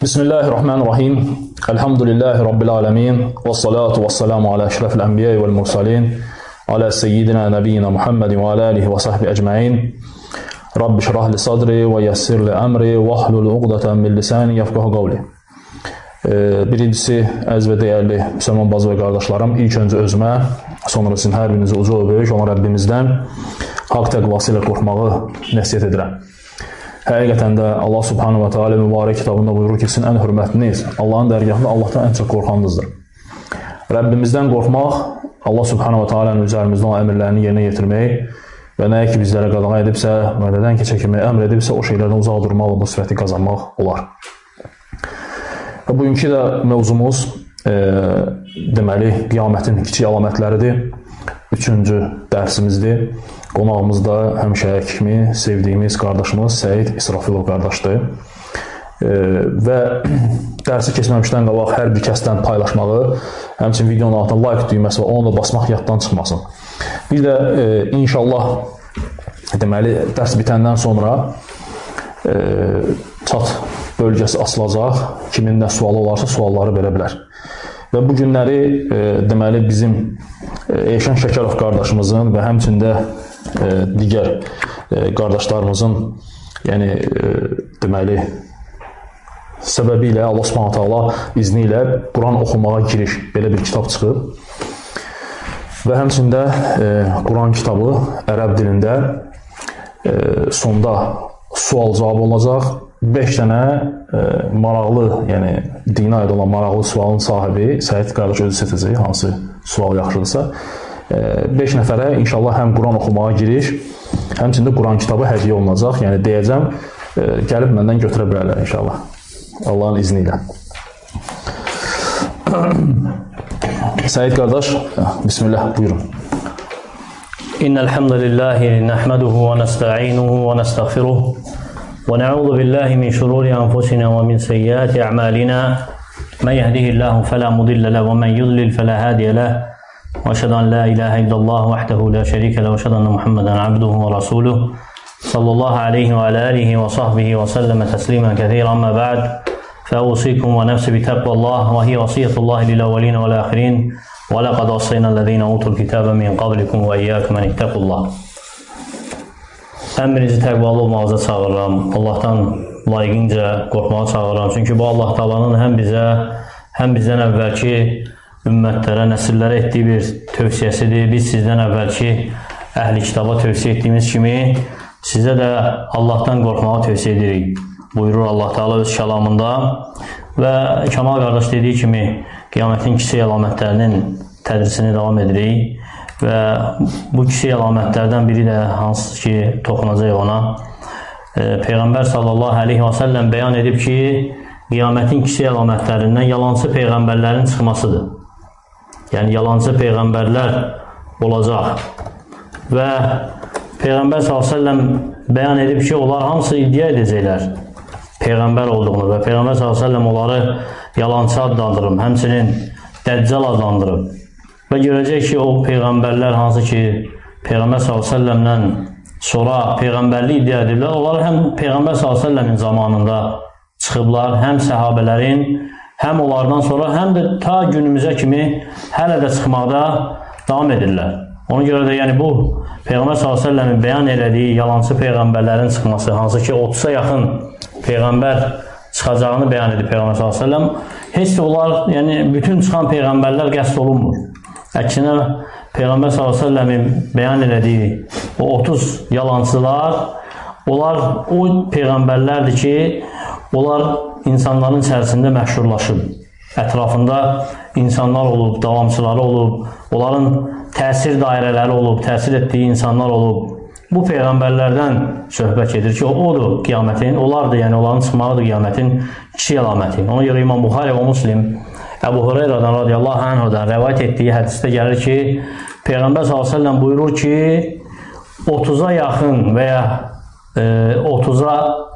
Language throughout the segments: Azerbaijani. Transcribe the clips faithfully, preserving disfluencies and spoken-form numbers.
Bismillahirrahmanirrahim. Elhamdülillahi Rabbil alemin. Və salatu və salamu alə əşrəfil ənbiyə vəl mursalin. Alə seyyidina nəbiyyina Muhammedin və alə alihi və sahbi əcməin. Rabbi şirah li sadri və yəssir li əmri və ahlul uqdatan min lisani yafqahu qavli. Birincisi, əziz və dəyərli müsəlman bazı və qardaşlarım, ilk öncə özümə, sonra sizin hər birinizi ucu və böyük olan Rəbbimizdən haqq təqvası ilə qorxmağı nəsiyyət edirəm. Həqiqətən də Allah subhanahu wa ta'ala mübarək kitabında buyurur ki, sizin ən hörmətliniz Allahın dərgahında Allahdan ən çox qorxanınızdır. Rəbbimizdən qorxmaq, Allah subhanahu wa ta'ala'nın üzərimizdən o əmrlərini yerinə yetirmək və nəyə ki bizlərə qadağan edibsə, nədən ki çəkinməyə əmr edibsə, o şeylərdən uzaq durmaq və bu sifəti qazanmaq olar. Və bugünkü də mövzumuz e, deməli, qiyamətin kiçik əlamətləridir. Üçüncü dərsimizdir. Qonağımız da həmişəki kimi sevdiyimiz qardaşımız Səid İsrafilov qardaşdır. E, və dərsi keçməmişdən qabaq hər bir kəsdən paylaşmağı, həmçinin videonun altına like düyməsi və onu da basmaq yaddan çıxmasın. Bir də e, inşallah deməli, dərs bitəndən sonra e, çat bölgəsi açılacaq. Kimin nə sualı olarsa sualları verə bilər. Və bu günləri e, deməli bizim e, Eşən Şəkərov qardaşımızın və həmçində e, digər e, qardaşlarımızın yəni e, deməli səbəbi ilə Allah Subhanahu taala izni ilə Quran oxumağa giriş belə bir kitab çıxıb. Və həmçində e, Quran kitabı ərəb dilində e, sonda sual-cavab olacaq. beş dənə e, maraqlı, yəni dinə aid olan maraqlı sualın sahibi Səid qardaş özü seçəcək, hansı sual yaxşıdırsa. beş e, nəfərə inşallah həm Quran oxumağa giriş, həmçində Quran kitabı hədiyyə olunacaq. Yəni deyəcəm, e, gəlib məndən götürə bilərlər inşallah. Allahın izni ilə. Səid qardaş, bismillah, buyurun. İnnel hamdelellahi nahmeduhu ve nesta'inuhu ve nestağfiruh. ونعوذ بالله من شرور أنفسنا ومن سيئات أعمالنا من يهده الله فلا مضل له ومن يضلل فلا هادي له وأشهد أن لا إله إلا الله وحده لا شريك له وأشهد أن محمدا عبده ورسوله صلى الله عليه وعلى آله وصحبه وسلم تسليما كثيرا. أما بعد فأوصيكم ونفسي بتقوى الله وهي وصية الله للأولين والآخرين ولقد وصينا الذين أوتوا الكتاب من قبلكم وإياكم أن اتقوا الله. Ən birinci təqvalı olmağıza çağırıram, Allahdan layiqincə qorxmağa çağırıram. Çünki bu Allah Taala'nın həm bizə, həm bizdən əvvəlki ümmətlərə, nəsillərə etdiyi bir tövsiyəsidir. Biz sizdən əvvəlki əhli kitaba tövsiyə etdiyimiz kimi sizə də Allahdan qorxmağı tövsiyə edirik. Buyurur Allah Taala öz kəlamında. Və Kamal qardaş dediyi kimi qiyamətin kiçik əlamətlərinin tədrisini davam edirik. Və bu kiçik əlamətlərdən biri də hansı ki toxunacaq ona, e, Peyğəmbər sallallahu aleyhi və səlləm bəyan edib ki, qiyamətin kiçik əlamətlərindən yalancı peyğəmbərlərin çıxmasıdır. Yəni yalancı peyğəmbərlər olacaq. Və Peyğəmbər sallallahu aleyhi və səlləm bəyan edib ki, onlar hamısı iddia edəcəklər peyğəmbər olduğunu və Peyğəmbər sallallahu aleyhi və səlləm onları yalancı adlandırıb, həmçinin dəccal adlandırıb. Və görəcək ki, o peyğəmbərlər hansı ki, Peyğəmbər sallallahu əleyhi və səlləmdən sonra peyğəmbərlik iddia edirlər, onlar həm Peyğəmbər sallallahu əleyhi və səlləmin zamanında çıxıblar, həm səhabələrin, həm onlardan sonra, həm də ta günümüzə kimi hələ də çıxmaqda davam edirlər. Ona görə də yəni bu Peyğəmbər sallallahu əleyhi və səlləmin bəyan elədiyi yalancı peyğəmbərlərin çıxması, hansı ki, otuza yaxın peyğəmbər çıxacağını bəyan edib Peyğəmbər sallallahu əleyhi və səlləm, heç də onlar, yəni bütün çıxan peyğəmbərlər qəsd olunmur. Əksinə, Peyğəmbər sallallahu əleyhi və səlləmin bəyan elədiyi o otuz yalancılar, onlar o peyğəmbərlərdir ki, onlar insanların içərisində məşhurlaşıb. Ətrafında insanlar olub, davamçıları olub, onların təsir dairələri olub, təsir etdiyi insanlar olub. Bu peyğəmbərlərdən söhbət edir ki, odur qiyamətin, onlardır, yəni onların çıxmağıdır qiyamətin kiçik əlaməti. Ona görə İmam Buxari və Müslim Əbu Hüreyrədən radiyallahu anhudan rəvayət etdiyi hədisdə gəlir ki, Peyğəmbər sallallahu əleyhi və səlləm buyurur ki, otuza yaxın və ya e, otuza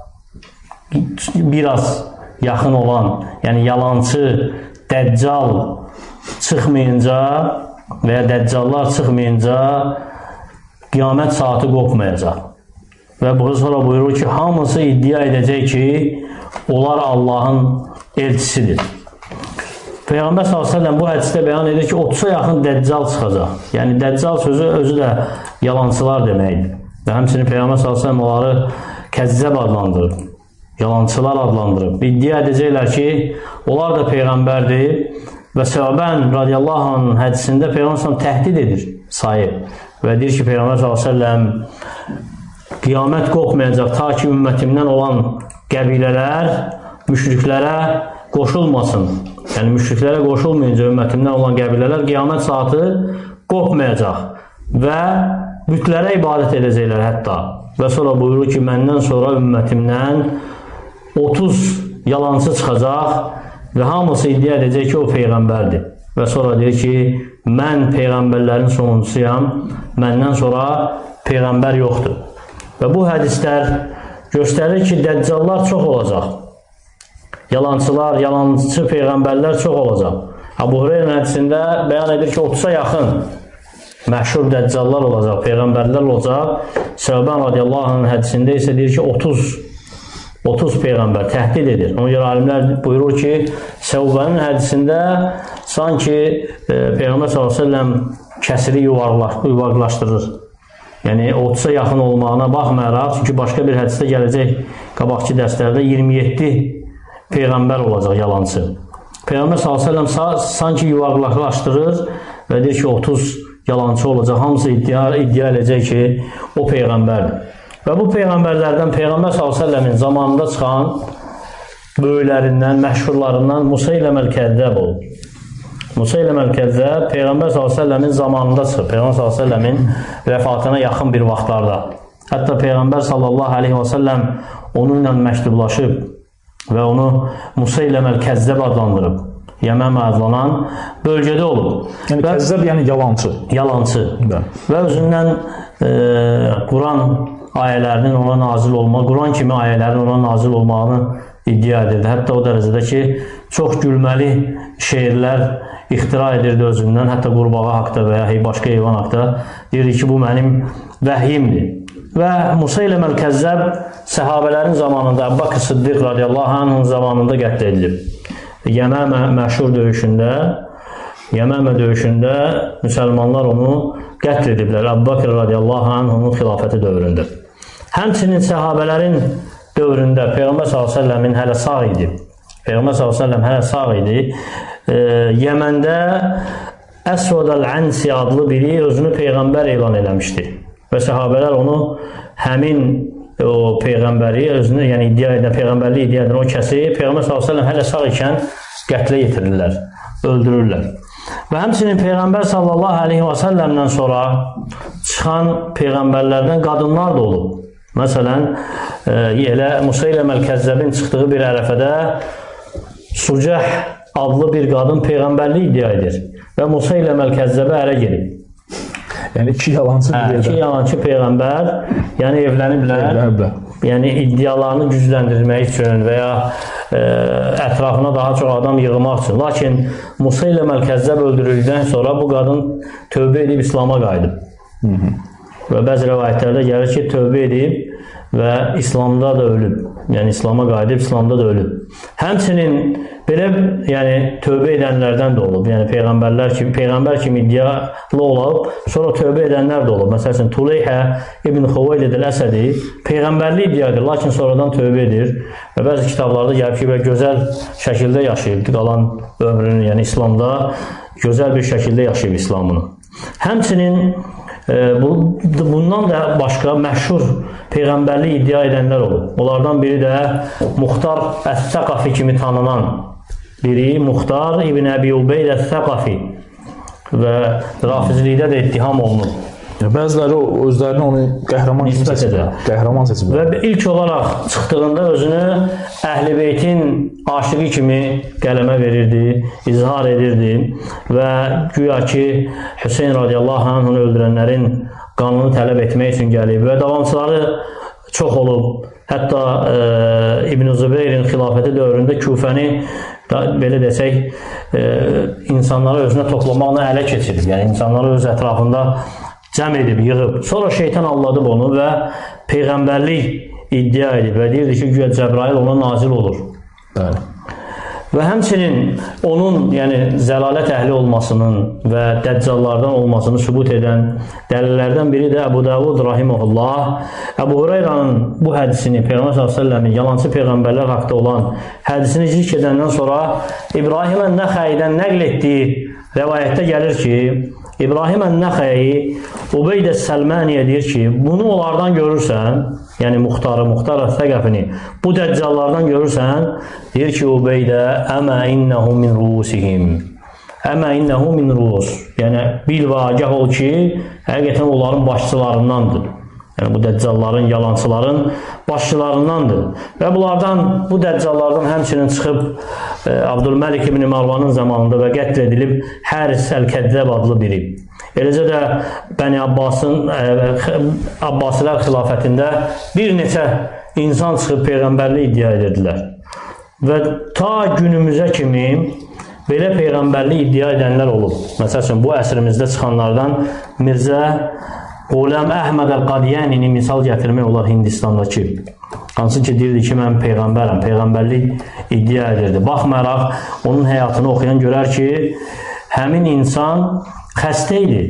biraz yaxın olan, yəni yalancı, dəccal çıxmayınca və ya dəccallar çıxmayınca qiyamət saati qopmayacaq. Və bu sonra buyurur ki, hamısı iddia edəcək ki, onlar Allahın elçisidir. Peyğəmbər sallallahu əleyhi və səlləm bu hədisdə bəyan edir ki, otuza yaxın dəccal çıxacaq. Yəni dəccal sözü özü də yalançılar deməkdir. Və həmçinin Peyğəmbər sallallahu əleyhi və səlləm onları kəzzəb adlandırıb, yalançılar adlandırıb. İddia edəcəklər ki, onlar da peyğəmbərdir və Səbən radiyallahu anh hədisində Peyğəmbər sallallahu əleyhi və səlləm təhdid edir, sayıb və deyir ki, Peyğəmbər sallallahu əleyhi və səlləm qiyamət qopmayacaq ta ki ümmətimdən olan qəbilələr müşriklərə qoşulmasın. Yəni müşriklərə qoşulmayınca ümmətimdən olan qəbilələr qiyamət saatı qopmayacaq və bütlərə ibadət edəcəklər hətta. Və sonra buyurur ki, məndən sonra ümmətimdən otuz yalançı çıxacaq və hamısı iddia edəcək ki, o peyğəmbərdir. Və sonra deyir ki, mən peyğəmbərlərin sonuncusuyam, məndən sonra peyğəmbər yoxdur. Və bu hədislər göstərir ki, dəccallar çox olacaq. Yalancılar, yalancı peyğəmbərlər çox olacaq. Əbu Hüreyrə hədisində bəyan edir ki, otuza yaxın məşhur dəccallar olacaq, peyğəmbərlər olacaq. Səbən radiyallahu anh hədisində isə deyir ki, otuz otuz peyğəmbər təhdid edir. Ona görə alimlər buyurur ki, Səbənin hədisində sanki e, Peyğəmbər sallallahu əleyhi və səlləm kəsiri yuvarlaşdırır. Yəni otuza yaxın olmağına baxmayaraq, çünki başqa bir hədisdə gələcək qabaqçı dərslərdə iyirmi yeddi peyğəmbər olacaq yalancı. Peyğəmbər sallallahu əleyhi və səlləm sanki yuvarlaqlaşdırır və deyir ki, otuz yalancı olacaq. Hamısı iddia, iddia edəcək ki, o peyğəmbərdir. Və bu peyğəmbərlərdən Peyğəmbər sallallahu əleyhi və səlləmin zamanında çıxan böyüklərindən, məşhurlarından Musayləməl Kəzzəb olub. Musayləməl Kəzzəb Peyğəmbər sallallahu əleyhi və səlləmin zamanında çıxıb. Peyğəmbər sallallahu əleyhi və səlləmin vəfatına yaxın bir vaxtlarda. Hətta Peyğəmbər sallallahu əleyhi və səlləm onunla məktublaşıb və onu Musayləməl Kəzzəb adlandırıb. Yəməmə adlanan bölgədə olub. Yəni Kəzzəb yəni yalancı. Yalancı. Bə. Və özündən e, Quran ayələrinin ona nazil olma, Quran kimi ayələrin ona nazil olmağını iddia edirdi. Hətta o dərəcədə ki, çox gülməli şeirlər ixtira edirdi özündən, hətta qurbağa haqda və ya başqa heyvan haqda. Deyirdi ki, bu mənim vəhyimdir. Və Musayləməl Kəzzəb səhabələrin zamanında, Əbu Bakr Siddiq radiyallahu anh'ın zamanında qətl edilib. Yəməmə məşhur döyüşündə, Yəməmə döyüşündə müsəlmanlar onu qətl ediblər. Əbu Bakr radiyallahu anh onun xilafəti dövründə. Həmçinin səhabələrin dövründə Peyğəmbər sallallahu əleyhi və səlləmin hələ sağ idi. Peyğəmbər sallallahu əleyhi və səlləm hələ sağ idi. E, Yəməndə Əsvad əl-Ansi adlı biri özünü Peyğəmbər elan eləmişdi. Və səhabələr onu həmin o Peyğəmbəri, özünü yəni iddia edən, Peyğəmbərli iddia edən o kəsi Peyğəmbər sallallahu əleyhi və səlləm hələ sağ ikən qətlə yetirirlər, öldürürlər. Və həmçinin Peyğəmbər sallallahu əleyhi və səlləmdən sonra çıxan Peyğəmbərlərdən qadınlar da olub. Məsələn, elə Musayləməl Kəzzəbin çıxdığı bir ərəfədə Sucəh adlı bir qadın Peyğəmbərli iddia edir və Musayləməl Kəzzəbə ərə gedib. Yəni iki yalancı hə, iki yalancı Peyğəmbər yəni evləniblər. evləniblər. Yəni iddialarını gücləndirmək üçün və ya e, ətrafına daha çox adam yığmaq üçün. Lakin Musayləməl Kəzzəb öldürüldükdən sonra bu qadın tövbə edib İslama qayıdıb. Hı -hı. Və bəzi rəvayətlərdə gəlir ki, tövbə edib və İslamda da ölüb. Yəni İslama qayıdıb, İslamda da ölüb. Həmçinin belə yəni tövbə edənlərdən də olub. Yəni peyğəmbərlər kimi, peyğəmbər kimi iddialı olub, sonra tövbə edənlər də olub. Məsələn, Tuleyhə İbn Xuveylid el-Əsədi peyğəmbərli iddia edir, lakin sonradan tövbə edir. Və bəzi kitablarda gəlib ki, və gözəl şəkildə yaşayıb, qalan ömrünü, yəni İslamda gözəl bir şəkildə yaşayıb İslamını. Həmçinin Bu, bundan da başqa məşhur peyğəmbərli iddia edənlər olub. Onlardan biri də Muxtar Əs-Səqafi kimi tanınan biri, Muxtar İbn Əbi Ubeyd Əs-Səqafi və rafizlikdə də ittiham olunur. Bəziləri özlərini onu qəhrəman kimi seçiblər. Qəhrəman seçiblər. Və ilk olaraq çıxdığında özünü Əhl-i Beytin aşıqı kimi qələmə verirdi, izhar edirdi və güya ki Hüseyn radiyallahu anh'ını öldürənlərin qanunu tələb etmək üçün gəlib və davamçıları çox olub. Hətta e, İbn Zübeyrin xilafəti dövründə Küfəni da, belə desək e, insanları özünə toplamaqla ələ keçirib. Yəni insanları öz ətrafında cəm edib, yığıb. Sonra şeytan alladıb onu və peyğəmbərlik iddia edib və deyirdi ki, güya Cəbrail ona nazil olur. Bəli. Və həmçinin onun, yəni zəlalət əhli olmasının və dəccallardan olmasını sübut edən dəlillərdən biri də Əbu Davud rahimehullah Əbu Hureyranın bu hədisini, Peyğəmbər sallallahu əleyhi və səlləmin yalancı peyğəmbərlər haqqında olan hədisini zikr edəndən sonra İbrahim ən-Nəxəidən nəql etdiyi rəvayətdə gəlir ki, İbrahim ən-Nəxəi Ubeyd əs-Səlmaniyə deyir ki, bunu onlardan görürsən, yəni muxtarı, muxtar əs-Səqəfini bu dəccallardan görürsən, deyir ki, Ubeydə əmə innəhu min rusihim əmə innəhu min rus, yəni bil və agah ol ki, həqiqətən onların başçılarındandır. Yəni bu dəccalların, yalancıların başçılarındandır. Və bunlardan, bu dəccallardan həmçinin çıxıb e, Abdülməlik ibn Marvanın zamanında və qətl edilib Həris Əl-Kəzzəb adlı biri. Eləcə də Bəni Abbasın, e, Abbasilər xilafətində bir neçə insan çıxıb Peyğəmbərliyi iddia edirdilər. Və ta günümüzə kimi belə Peyğəmbərliyi iddia edənlər olub. Məsəl üçün, bu əsrimizdə çıxanlardan Mirzə Qulam Əhməd Əl-Qadiyanini misal gətirmək olar Hindistandakı. Hansı ki, deyirdi ki, mən Peyğəmbərəm, Peyğəmbərlik iddia edirdi. Baxmayaraq, onun həyatını oxuyan görər ki, həmin insan xəstə idi.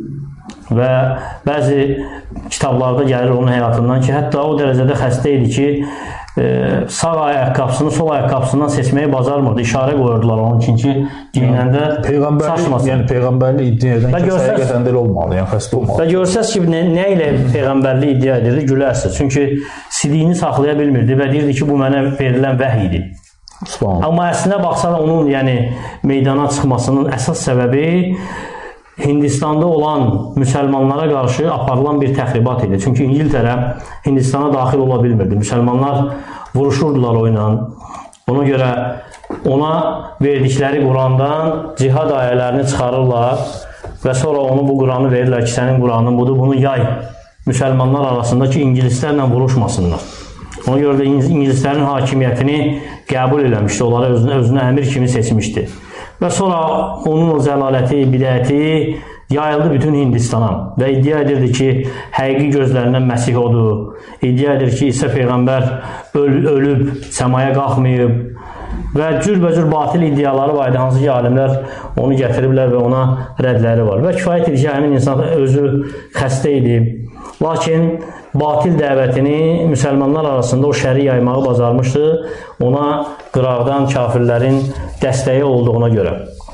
Və bəzi kitablarda gəlir onun həyatından ki, hətta o dərəcədə xəstə idi ki, e, sağ ayaqqabısını sol ayaqqabısından seçməyi bacarmırdı. İşarə qoyurdular onun üçün ki, giyinəndə saçmasın. Yəni Peyğəmbərlik iddia edən kimsə həqiqətən də olmalı, yəni xəstə olmalı. Və görsəz ki, nə, nə ilə Peyğəmbərlik iddia edirdi, gülərsiniz. Çünki sidiyini saxlaya bilmirdi və deyirdi ki, bu mənə verilən vəhy idi. Amma əslində baxsana onun yəni, meydana çıxmasının əsas səbəbi Hindistanda olan müsəlmanlara qarşı aparılan bir təxribat idi. Çünki İngiltərə Hindistana daxil ola bilmirdi. Müsəlmanlar vuruşurdular o ilə. Ona görə ona verdikləri Qurandan cihad ayələrini çıxarırlar və sonra onu bu Quranı verirlər ki, sənin Quranın budur, bunu yay müsəlmanlar arasında ki, ingilislərlə vuruşmasınlar. Ona görə də ingilislərin hakimiyyətini qəbul eləmişdi, onları özünə, özünə əmir kimi seçmişdi. Və sonra onun o zəlaləti, bidəti yayıldı bütün Hindistana və iddia edirdi ki, həqiqi gözlərindən Məsih odur. İddia edir ki, İsa Peyğəmbər öl ölüb, səmaya qalxmayıb və cürbəcür batil iddiaları var idi, hansı ki, alimlər onu gətiriblər və ona rədləri var. Və kifayət edir ki, həmin insan özü xəstə idi. Lakin batil dəvətini müsəlmanlar arasında o şəri yaymağı bacarmışdı, ona qıraqdan kafirlərin dəstəyi olduğuna görə.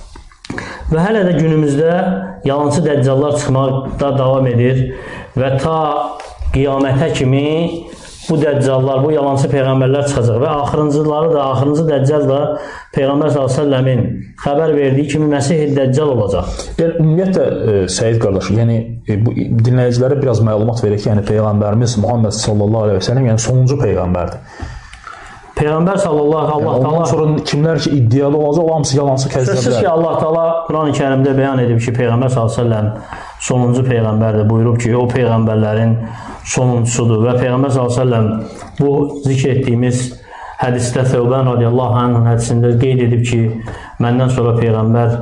Və hələ də günümüzdə yalancı dəccallar çıxmaqda davam edir və ta qiyamətə kimi bu dəccallar, bu yalancı peyğəmbərlər çıxacaq və axırıncıları da, axırıncı dəccal da Peyğəmbər sallallahu əleyhi və səlləmin xəbər verdiyi kimi Məsih Dəccal olacaq. Yəni, ümumiyyətlə, e, Səid qardaş, yəni e, bu dinləyicilərə biraz məlumat verək ki, yəni Peyğəmbərimiz Muhammed sallallahu əleyhi və səlləm yəni sonuncu peyğəmbərdir. Peyğəmbər sallallahu əleyhi və səlləm ondan sonra kimlər ki iddialı olacaq, o hamısı yalancı kəzzablar. Sözsüz ki, Allah Taala Quran-ı Kərimdə bəyan edib ki, Peyğəmbər sallallahu əleyhi və səlləm sonuncu peyğəmbərdir. Buyurub ki, o peyğəmbərlərin sonuncusudur və Peyğəmbər sallallahu əleyhi və səlləm bu zikr etdiyimiz hədisdə Səvbən radiyallahu anhın hədisində qeyd edib ki, məndən sonra peyğəmbər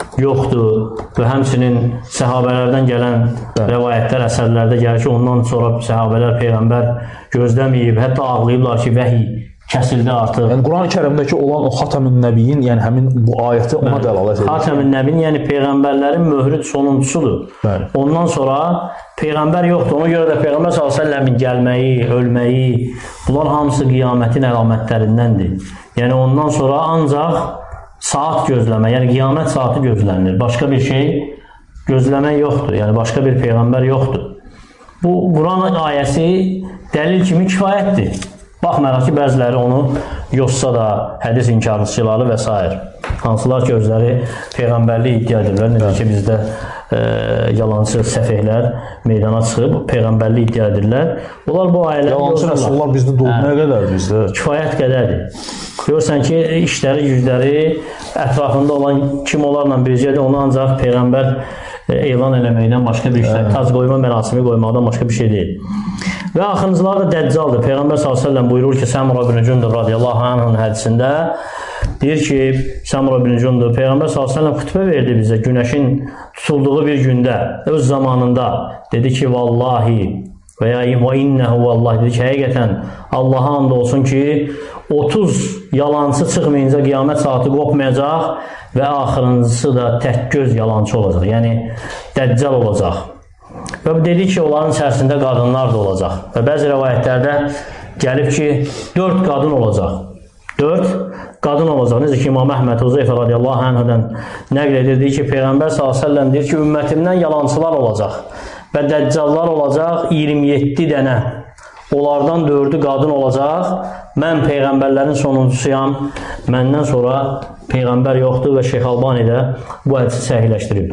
yoxdur və həmçinin səhabələrdən gələn rəvayətlər, əsərlərdə gəlir ki, ondan sonra səhabələr peyğəmbər gözləməyib, hətta ağlayıblar ki, vəhiy kəsildi artıq. Yəni Quran-ı Kərimdəki olan o Xatamün Nəbiyyin, yəni həmin bu ayəti ona dəlalət edir. Xatamün Nəbiyyin, yəni peyğəmbərlərin möhrü sonuncusudur. Bəli. Ondan sonra peyğəmbər yoxdur. Ona görə də Peyğəmbər sallallahu əleyhi və səlləmin gəlməyi, ölməyi, bunlar hamısı qiyamətin əlamətlərindəndir. Yəni ondan sonra ancaq saat gözləmə, yəni qiyamət saatı gözlənilir. Başqa bir şey gözləmək yoxdur. Yəni başqa bir peyğəmbər yoxdur. Bu Quran ayəsi dəlil kimi kifayətdir. Baxmayaraq ki, bəziləri onu yossa da, hədis inkarçıları və s. hansılar ki, özləri peyğəmbərlik iddia edirlər. Necə ki, bizdə e, yalancı səfehlər meydana çıxıb peyğəmbərlik iddia edirlər. Onlar bu ayələri yalancı rəsullar bizdə doğmaya qədər bizdə. Kifayət qədərdir. Görürsən ki, işləri, gücləri ətrafında olan kim onlarla bircədir, onu ancaq peyğəmbər elan eləməkdən başqa bir şey, tac qoyma mərasimi qoymaqdan başqa bir şey deyil. Və axırıncılar da Dəccaldır. Peyğəmbər sallallahu əleyhi və səlləm buyurur ki, Səmura ibn Cündub radiyallahu anhın hədisində deyir ki, Səmura ibn Cündub Peyğəmbər sallallahu əleyhi və səlləm xütbə verdi bizə günəşin tutulduğu bir gündə, öz zamanında dedi ki, vallahi və ya və innəhu vallahi dedi ki, həqiqətən Allaha and olsun ki, otuz yalançı çıxmayınca qiyamət saati qopmayacaq və axırıncısı da tək göz yalançı olacaq. Yəni, dəccal olacaq. Və dedi ki, onların içərisində qadınlar da olacaq. Və bəzi rəvayətlərdə gəlib ki, dörd qadın olacaq. Dörd qadın olacaq. Necə ki, İmam Əhməd Huzeyfə radiyallahu anhədən nəql edirdi ki, Peyğəmbər sallallahu əleyhi və səlləm deyir ki, ümmətimdən yalançılar olacaq və dəccallar olacaq iyirmi yeddi dənə. Onlardan dördü qadın olacaq. Mən Peyğəmbərlərin sonuncusuyam. Məndən sonra Peyğəmbər yoxdur və Şeyx Albani də bu hədisi səhihləşdirib.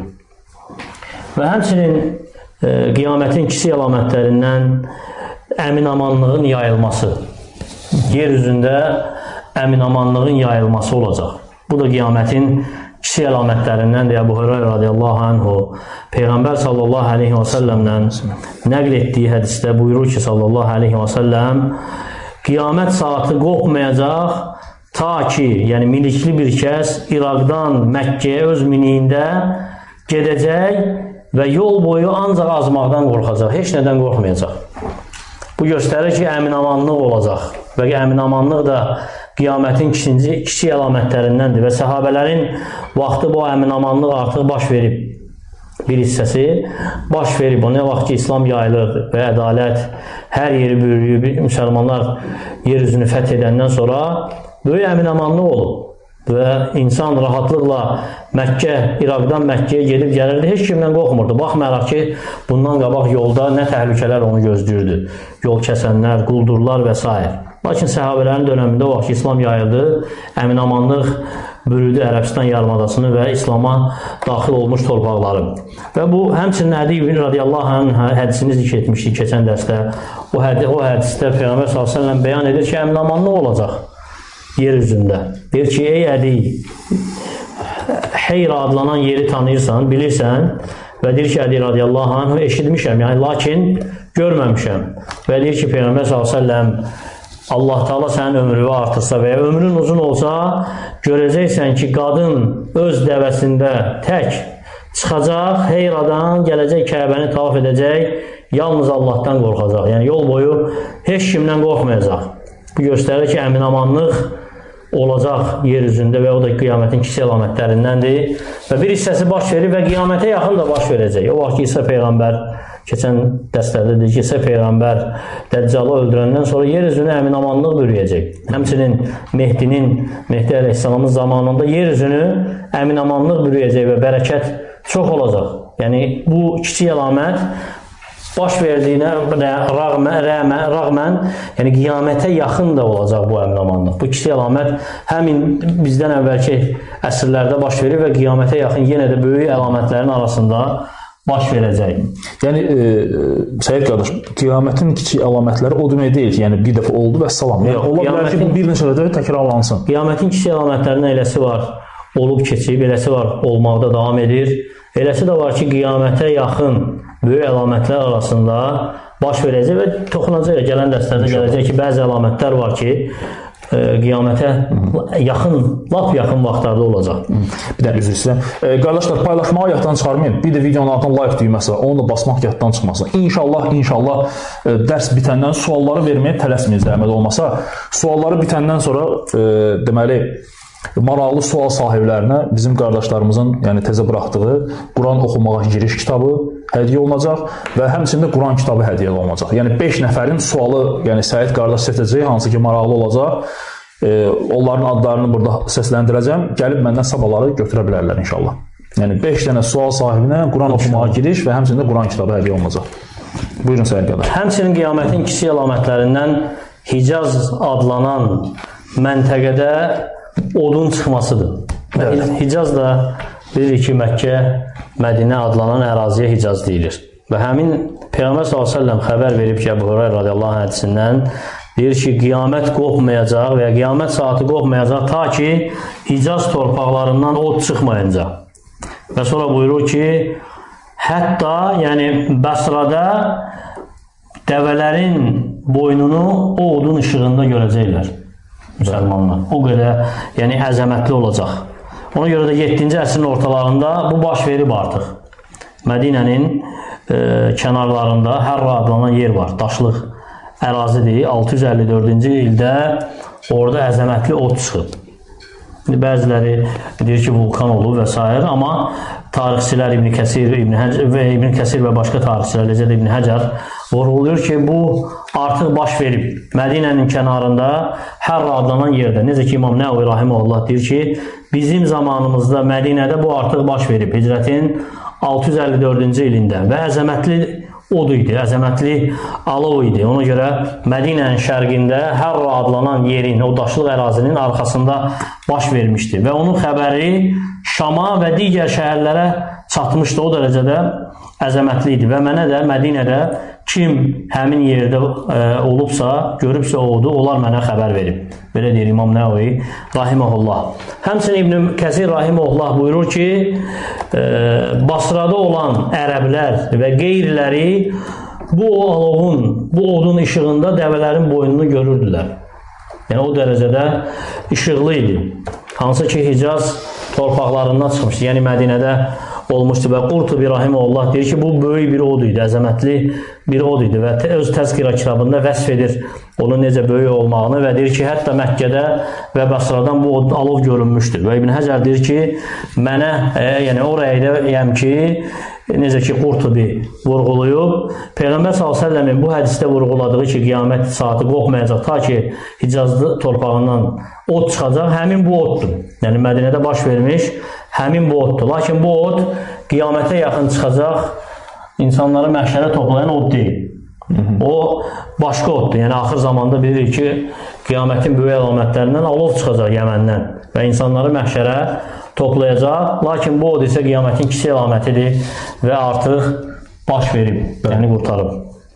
Və həmçinin e, qiyamətin kiçik əlamətlərindən əminamanlığın yayılması. Yer üzündə əminamanlığın yayılması olacaq. Bu da qiyamətin kiçik əlamətlərindən deyə Əbu Hüreyrə radiyallahu anhu Peyğəmbər sallallahu aleyhi və səlləmdən nəql etdiyi hədisdə buyurur ki, sallallahu aleyhi və səlləm, qiyamət saati qopmayacaq ta ki, yəni milikli bir kəs İraqdan Məkkəyə öz miniyində gedəcək və yol boyu ancaq azmaqdan qorxacaq, heç nədən qorxmayacaq. Bu göstərir ki, əminamanlıq olacaq və əminamanlıq da qiyamətin kiçinci, kiçik əlamətlərindəndir və səhabələrin vaxtı bu əminamanlıq artıq baş verib. Bir hissəsi baş verib. O nə vaxt ki, İslam yayılır və ədalət hər yeri bürüyüb, müsəlmanlar yer üzünü fəth edəndən sonra böyük əminamanlıq olub. Və insan rahatlıqla Məkkə, İraqdan Məkkəyə gedib gəlirdi, heç kimdən qorxmurdu. Baxmayaraq ki, bundan qabaq yolda nə təhlükələr onu gözləyirdi. Yol kəsənlər, quldurlar və s. Lakin səhabələrin dönəmində o vaxt ki, İslam yayıldı, əminamanlıq bürüdü Ərəbistan yarımadasını və İslama daxil olmuş torpaqları. Və bu, həmçinin Ədi ibn radiyallahu anh hədisini zikr etmişdik keçən dərsdə. O, hədi, o hədisdə Peyğəmbər sallallahu əleyhi və səlləm bəyan edir ki, əminamanlıq olacaq yer üzündə. Deyir ki, ey Ədi, Heyra adlanan yeri tanıyırsan, bilirsən və deyir ki, Ədi radiyallahu anh eşitmişəm, yəni lakin görməmişəm. Və deyir ki, Peyğəmbər sallallahu əleyhi və səlləm Allah Taala sənin ömrünü artırsa və ya ömrün uzun olsa, görəcəksən ki, qadın öz dəvəsində tək çıxacaq, Heyradan gələcək, Kəbəni tavaf edəcək, yalnız Allahdan qorxacaq. Yəni, yol boyu heç kimdən qorxmayacaq. Bu göstərir ki, əminamanlıq olacaq yer üzündə və o da qiyamətin kiçik əlamətlərindəndir. Və bir hissəsi baş verir və qiyamətə yaxın da baş verəcək. O vaxt ki, İsa Peyğəmbər, keçən dərslərdə deyir ki, İsa Peyğəmbər Dəccalı öldürəndən sonra yer üzünü əminamanlıq bürüyəcək. Həmçinin Mehdinin, Mehdi əleyhissalamın zamanında yer üzünü əminamanlıq bürüyəcək və bərəkət çox olacaq. Yəni, bu kiçik əlamət baş verdiyinə rağmən, rəmən, rağmən, yəni qiyamətə yaxın da olacaq bu əminamanlıq. Bu kiçik əlamət həmin bizdən əvvəlki əsrlərdə baş verir və qiyamətə yaxın yenə də böyük əlamətlərin arasında baş verəcək. Yəni, e, Səyyid qardaş, qiyamətin kiçik əlamətləri o demək deyil ki, yəni bir dəfə oldu və salam. Yəni, yox, ola bilər ki, bir neçə dəfə təkrarlansın. Qiyamətin kiçik əlamətlərindən eləsi var, olub keçib, eləsi var, olmaqda davam edir. Eləsi də var ki, qiyamətə yaxın böyük əlamətlər arasında baş verəcək və toxunacaq, gələn dərslərdə gələcək ki, bəzi əlamətlər var ki, e, qiyamətə yaxın, lap yaxın vaxtlarda olacaq. Bir də üzr istəyirəm. E, qardaşlar, paylaşmağı yaddan çıxarmayın. Bir də videonun altına like düyməsi var. Onu da basmaq yaddan çıxmasın. İnşallah, inşallah e, dərs bitəndən sualları verməyə tələsməyin zəhmət olmasa. Sualları bitəndən sonra e, deməli, maraqlı sual sahiblərinə bizim qardaşlarımızın, yəni təzə buraxdığı Quran oxumağa giriş kitabı hədiyyə olunacaq və həmçində Quran kitabı hədiyyə olunacaq. Yəni beş nəfərin sualı, yəni Səid qardaş seçəcək, hansı ki maraqlı olacaq. E, onların adlarını burada səsləndirəcəm. Gəlib məndən sabahları götürə bilərlər inşallah. Yəni beş dənə sual sahibinə Quran oxumağa giriş və həmçində Quran kitabı hədiyyə olunacaq. Buyurun Səid qardaş. Həmçinin qiyamətin kiçik əlamətlərindən Hicaz adlanan məntəqədə odun çıxmasıdır. Evet. Hicaz da bilirik ki, Məkkə, Mədinə adlanan əraziyə Hicaz deyilir. Və həmin Peyğəmbər sallallahu əleyhi və səlləm xəbər verib ki, Əbu Hüreyrə radiyallahu anh hədisindən deyir ki, qiyamət qopmayacaq və ya qiyamət saati qopmayacaq ta ki, Hicaz torpaqlarından od çıxmayınca. Və sonra buyurur ki, hətta, yəni Bəsrada dəvələrin boynunu o odun işığında görəcəklər. Müsəlmanlar. O qədər, yəni əzəmətli olacaq. Ona görə də yeddinci əsrin ortalarında bu baş verib artıq. Mədinənin e, kənarlarında Hərra adlanan yer var. Daşlıq ərazidir. altı yüz əlli dördüncü ildə orada əzəmətli od çıxıb. Bəziləri deyir ki, vulkan olub və s. Amma tarixçilər İbn Kəsir, İbn Həcər və İbn Kəsir və başqa tarixçilər, necə də İbn Həcər vurğulayır ki, bu artıq baş verib. Mədinənin kənarında Hərra adlanan yerdə. Necə ki, İmam Nəvavi rahimehullah deyir ki, bizim zamanımızda Mədinədə bu artıq baş verib. Hicrətin altı yüz əlli dördüncü ilində və əzəmətli od idi, əzəmətli alov idi. Ona görə Mədinənin şərqində Hərra adlanan yerin, o daşlıq ərazinin arxasında baş vermişdi və onun xəbəri Şama və digər şəhərlərə çatmışdı. O dərəcədə əzəmətli idi və mənə də Mədinədə kim həmin yerdə e, olubsa, görübsə odu, onlar mənə xəbər verib. Belə deyir İmam Nəvavi rahimehullah. Həmçinin İbn Kəsir rahimehullah buyurur ki, e, Basrada olan ərəblər və qeyriləri bu alovun, bu odun işığında dəvələrin boynunu görürdülər. Yəni o dərəcədə işıqlı idi. Hansı ki Hicaz torpaqlarından çıxmışdı. Yəni Mədinədə olmuşdu və Qurtubi rahimehullah deyir ki, bu böyük bir od idi, əzəmətli bir od idi və öz təzkirə kitabında vəsf edir onun necə böyük olmağını və deyir ki, hətta Məkkədə və Basradan bu od, alov görünmüşdür. Və İbn Həcər deyir ki, mənə, e, yəni oraya deyəm ki, necə ki Qurtubi vurğuluyub, Peyğəmbər sallallahu əleyhi və səlləmin bu hədisdə vurğuladığı ki, qiyamət saati qopmayacaq ta ki Hicazlı torpağından od çıxacaq, həmin bu oddur. Yəni Mədinədə baş vermiş həmin bu oddur. Lakin bu od qiyamətə yaxın çıxacaq, insanları məhşərə toplayan od deyil. O başqa oddur. Yəni axır zamanda bilirik ki, qiyamətin böyük əlamətlərindən alov çıxacaq Yəməndən və insanları məhşərə toplayacaq. Lakin bu od isə qiyamətin kiçik əlamətidir və artıq baş verib, yəni qurtarıb.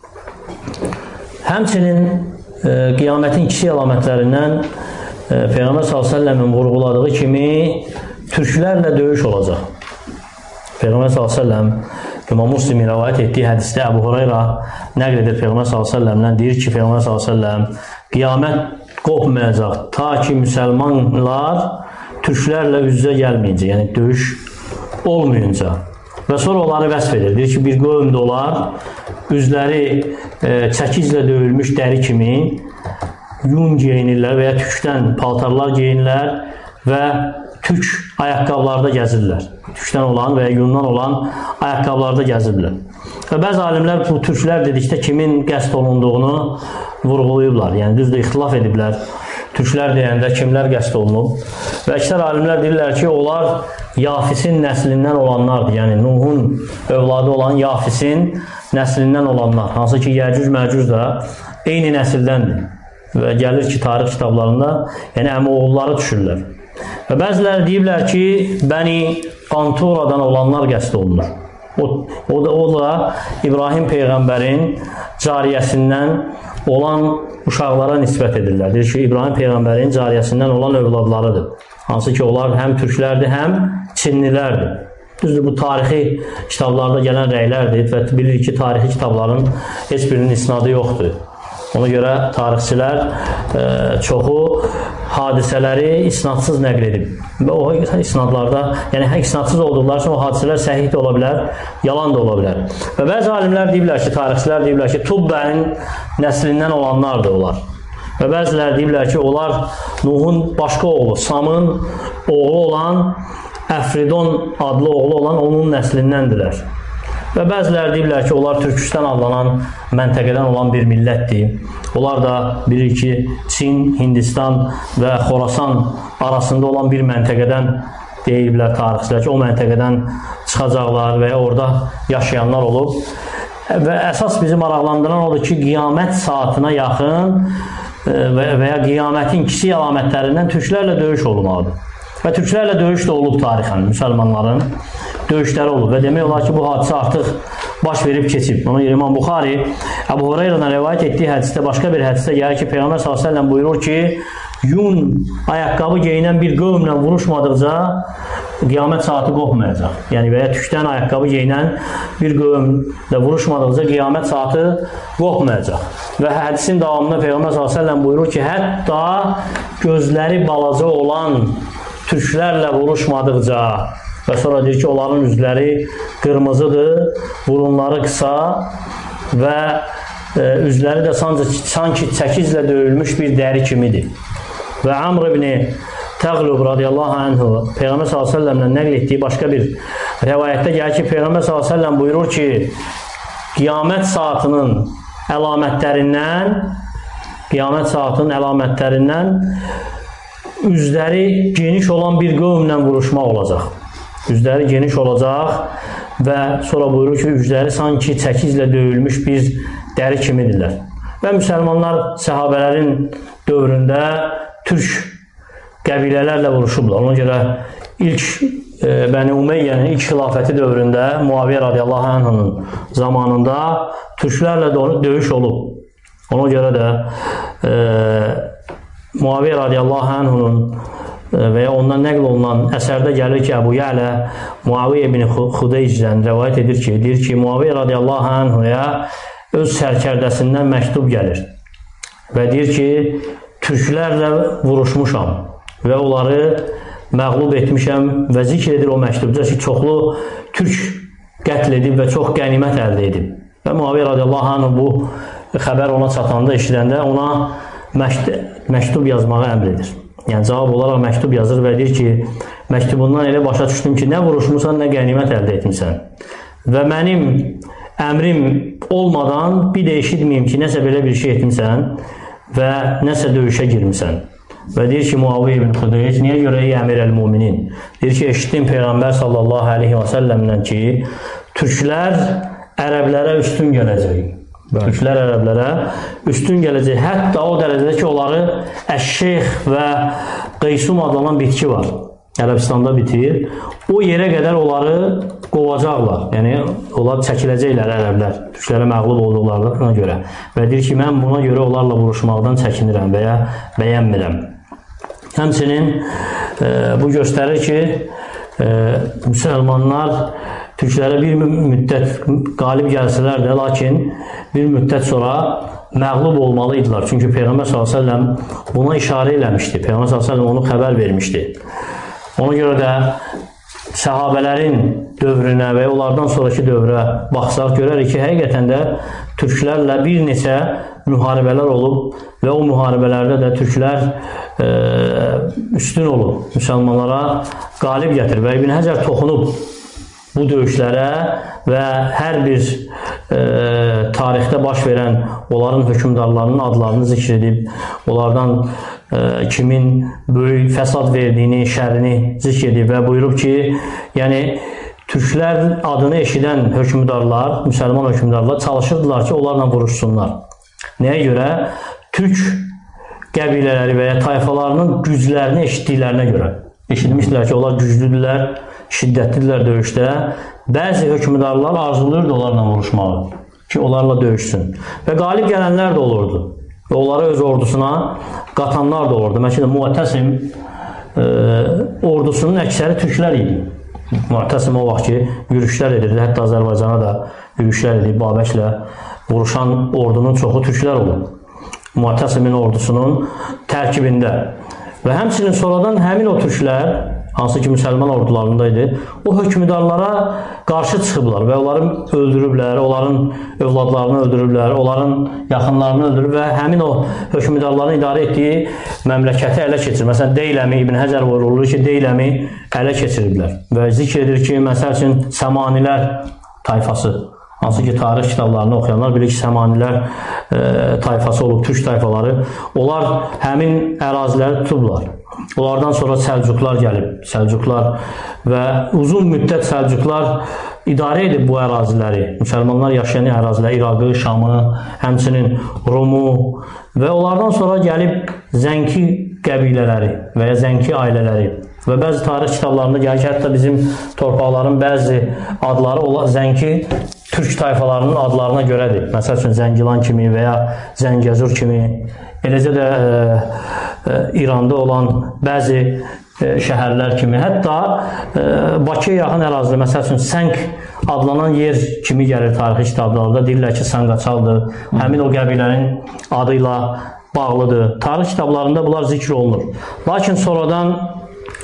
Həmçinin e, qiyamətin kiçik əlamətlərindən e, Peyğəmbər sallallahu əleyhi və səlləmin vurğuladığı kimi türklərlə döyüş olacaq. Peyğəmbər sallallahu əleyhi və səlləm İmam Müslimin rəvayət etdiyi hədisdə Əbu Hureyra nəql edir Peyğəmbər sallallahu əleyhi və səlləmdən, deyir ki, Peyğəmbər sallallahu əleyhi və səlləm qiyamət qopmayacaq ta ki müsəlmanlar türklərlə üz-üzə gəlməyincə, yəni döyüş olmayınca. Və sonra onları vəsf edir. Deyir ki, bir qövmdə olar, üzləri e, çəkiclə döyülmüş dəri kimi yun geyinirlər və ya tükdən paltarlar geyinirlər və tük ayaqqabılarda gəzirlər. Tükdən olan və ya yundan olan ayaqqabılarda gəzirlər. Və bəzi alimlər bu türklər dedikdə kimin qəsd olunduğunu vurğulayıblar. Yəni düzdür, ixtilaf ediblər. Türklər deyəndə kimlər qəsd olunub? Və əksər alimlər deyirlər ki, onlar Yafisin nəslindən olanlardır. Yəni Nuhun övladı olan Yafisin nəslindən olanlar. Hansı ki, Yəcüc-Məcüc da eyni nəsildəndir. Və gəlir ki, tarix kitablarında yəni əmi oğulları düşürlər. Və bəziləri deyiblər ki, Bəni Qanturadan olanlar qəsd olunur. O, o, da, o da İbrahim Peyğəmbərin cariyəsindən olan uşaqlara nisbət edirlər. Deyir ki, İbrahim Peyğəmbərin cariyəsindən olan övladlarıdır. Hansı ki, onlar həm türklərdir, həm çinlilərdir. Düzdür, bu tarixi kitablarda gələn rəylərdir və bilirik ki, tarixi kitabların heç birinin isnadı yoxdur. Ona görə tarixçilər e, çoxu hadisələri isnadsız nəql edib. Və o isnadlarda, yəni isnadsız olduqları üçün o hadisələr səhih də ola bilər, yalan da ola bilər. Və bəzi alimlər deyiblər ki, tarixçilər deyiblər ki, Tubbənin nəslindən olanlardır onlar. Və bəzilər deyiblər ki, onlar Nuhun başqa oğlu, Samın oğlu olan, Əfridon adlı oğlu olan onun nəslindəndirlər. Və bəziləri deyirlər ki, onlar Türkistan adlanan məntəqədən olan bir millətdir. Onlar da bilir ki, Çin, Hindistan və Xorasan arasında olan bir məntəqədən deyiblər tarixçilər ki, o məntəqədən çıxacaqlar və ya orada yaşayanlar olub. Və əsas bizi maraqlandıran odur ki, qiyamət saatına yaxın və ya qiyamətin kiçik əlamətlərindən türklərlə döyüş olmalıdır. Və türklərlə döyüş də olub tarixən, müsəlmanların döyüşləri olub və demək olar ki, bu hadisə artıq baş verib keçib. Ona görə İmam Buxari Əbu Hureyradan rəvayət etdiyi hədisdə, başqa bir hədisdə gəlir ki, Peyğəmbər sallallahu əleyhi və səlləm buyurur ki, yun ayaqqabı geyinən bir qövmlə vuruşmadıqca qiyamət saati qopmayacaq. Yəni və ya tükdən ayaqqabı geyinən bir qövmlə vuruşmadıqca qiyamət saati qopmayacaq. Və hədisin davamında Peyğəmbər sallallahu əleyhi və səlləm buyurur ki, hətta gözləri balaca olan türklərlə vuruşmadıqca Və sonra deyir ki, onların üzləri qırmızıdır, burunları qısa və e, üzləri də sanki çəkizlə döyülmüş bir dəri kimidir. Və Amr ibn Təğlub radiyallahu anhu Peyğəmbər sallallahu əleyhi və səlləmlə nəql etdiyi başqa bir rəvayətdə gəlir ki, Peyğəmbər sallallahu əleyhi və səlləm buyurur ki, qiyamət saatının əlamətlərindən qiyamət saatının əlamətlərindən üzləri geniş olan bir qövmlə vuruşmaq olacaq. Üzləri geniş olacaq və sonra buyurur ki, üzləri sanki çəkizlə döyülmüş bir dəri kimidirlər. Və müsəlmanlar səhabələrin dövründə türk qəbilələrlə vuruşublar. Ona görə ilk e, Bəni Umeyyənin ilk xilafəti dövründə Muaviyyə radiyallahu anh'ın zamanında türklərlə döyüş olub. Ona görə də e, Muaviyyə radiyallahu anh'ın və ya ondan nəql olunan əsərdə gəlir ki, Əbu Ya'lə Muaviyyə ibn Xudeycdən rəvayət edir ki, deyir ki, Muaviyyə radiyallahu anh'ya öz sərkərdəsindən məktub gəlir və deyir ki, türklərlə vuruşmuşam və onları məğlub etmişəm və zikr edir o məktubda ki, çoxlu türk qətl edib və çox qənimət əldə edib. Və Muaviyyə radiyallahu anh bu xəbər ona çatanda, eşidəndə ona məktub yazmağı əmr edir. Yəni, cavab olaraq məktub yazır və deyir ki, məktubundan elə başa düşdüm ki, nə vuruşmusan, nə qənimət əldə etmişsən. Və mənim əmrim olmadan bir də eşitməyim ki, nəsə belə bir şey etmişsən və nəsə döyüşə girmişsən. Və deyir ki, Muaviyyə ibn Xudeyc, niyə görə ey əmir əl-müminin? Deyir ki, eşitdim Peyğəmbər sallallahu aleyhi və səlləmdən ki, türklər ərəblərə üstün gələcək. Türklər ərəblərə üstün gələcək. Hətta o dərəcədə ki, onları əşşeyx və qeysum adlanan bitki var. Ərəbistanda bitir. O yerə qədər onları qovacaqlar. Yəni, onlar çəkiləcəklər ərəblər. Türklərə məğlub olduqlarına görə. Və deyir ki, mən buna görə onlarla vuruşmaqdan çəkinirəm və ya bəyənmirəm. Həmçinin e, bu göstərir ki, e, müsəlmanlar türklərə bir müddət qalib gəlsələr də, lakin bir müddət sonra məğlub olmalıydılar. Çünki Peyğəmbər sallallahu əleyhi və səlləm buna işarə eləmişdi. Peyğəmbər sallallahu əleyhi və səlləm onu xəbər vermişdi. Ona görə də səhabələrin dövrünə və onlardan sonraki dövrə baxsaq, görərik ki, həqiqətən də türklərlə bir neçə müharibələr olub və o müharibələrdə də türklər e, üstün olub, müsəlmanlara qalib gətirib və İbn Həcər toxunub bu döyüşlərə və hər bir e, tarixdə baş verən onların hökmdarlarının adlarını zikr edib, onlardan e, kimin böyük fəsad verdiyini, şərini zikr edib və buyurub ki, yəni türklər adını eşidən hökmdarlar, müsəlman hökmdarlar çalışırdılar ki, onlarla vuruşsunlar. Nəyə görə? Türk qəbilələri və ya tayfalarının güclərini eşitdiklərinə görə. Eşitmişdilər ki, onlar güclüdürlər, şiddətlidirlər döyüşdə. Bəzi hökmdarlar arzuluyurdu onlarla vuruşmağı ki, onlarla döyüşsün. Və qalib gələnlər də olurdu. Və onları öz ordusuna qatanlar da olurdu. Məsələn, Muətəsim e, ordusunun əksəri türklər idi. Muətəsim o vaxt ki, yürüşlər edirdi. Hətta Azərbaycana da yürüşlər edib, Babəklə vuruşan ordunun çoxu türklər olub. Muətəsimin ordusunun tərkibində. Və həmçinin sonradan həmin o türklər, hansı ki müsəlman ordularındaydı, o hökmdarlara qarşı çıxıblar və onları öldürüblər, onların övladlarını öldürüblər, onların yaxınlarını öldürüb və həmin o hökmdarların idarə etdiyi məmləkəti ələ keçirir. Məsələn, Deyləmi, İbn Həcər vurulur ki, Deyləmi ələ keçiriblər və zikr edir ki, məsəl üçün Səmanilər tayfası, hansı ki tarix kitablarını oxuyanlar bilir ki, Səmanilər e, tayfası olub, türk tayfaları, onlar həmin əraziləri tutublar. Onlardan sonra Səlcuqlar gəlib, Səlcuqlar və uzun müddət Səlcuqlar idarə edib bu əraziləri, müsəlmanlar yaşayan əraziləri, İraqı, Şamı, həmçinin Rumu və onlardan sonra gəlib Zənki qəbilələri və ya Zənki ailələri və bəzi tarix kitablarında gəlir ki, hətta bizim torpaqların bəzi adları Zənki türk tayfalarının adlarına görədir. Məsəl üçün Zəngilan kimi və ya Zəngəzur kimi, eləcə də e, e, İranda olan bəzi e, şəhərlər kimi, hətta e, Bakıya yaxın ərazidə, məsəl üçün Sənq adlanan yer kimi gəlir tarixi kitablarda, deyirlər ki, Sanqaçaldır, həmin o qəbilənin adıyla bağlıdır. Tarix kitablarında bunlar zikr olunur. Lakin sonradan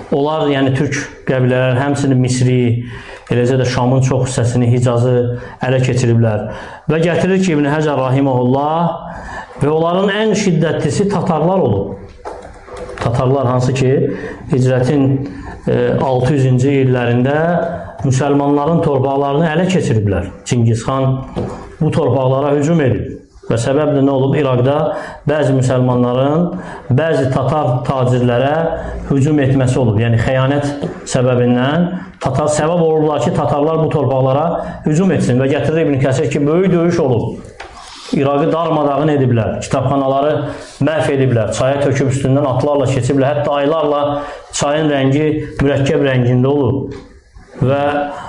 onlar, yəni türk qəbilələri, həmçinin Misri, eləcə də Şamın çox hissəsini, Hicazı ələ keçiriblər. Və gətirir ki, İbn Həcər rahimehullah və onların ən şiddətlisi tatarlar olub. Tatarlar hansı ki, hicrətin altı yüzüncü illərində müsəlmanların torpaqlarını ələ keçiriblər. Çingiz xan bu torpaqlara hücum edib. Və səbəb də nə olub? İraqda bəzi müsəlmanların, bəzi tatar tacirlərə hücum etməsi olub. Yəni, xəyanət səbəbindən tatar, səbəb olurlar ki, tatarlar bu torpaqlara hücum etsin. Və gətirir İbn Kəsir ki, böyük döyüş olub. İraqı darmadağın ediblər, kitabxanaları məhv ediblər, çaya töküb üstündən atlarla keçiblər, hətta aylarla çayın rəngi mürəkkəb rəngində olub və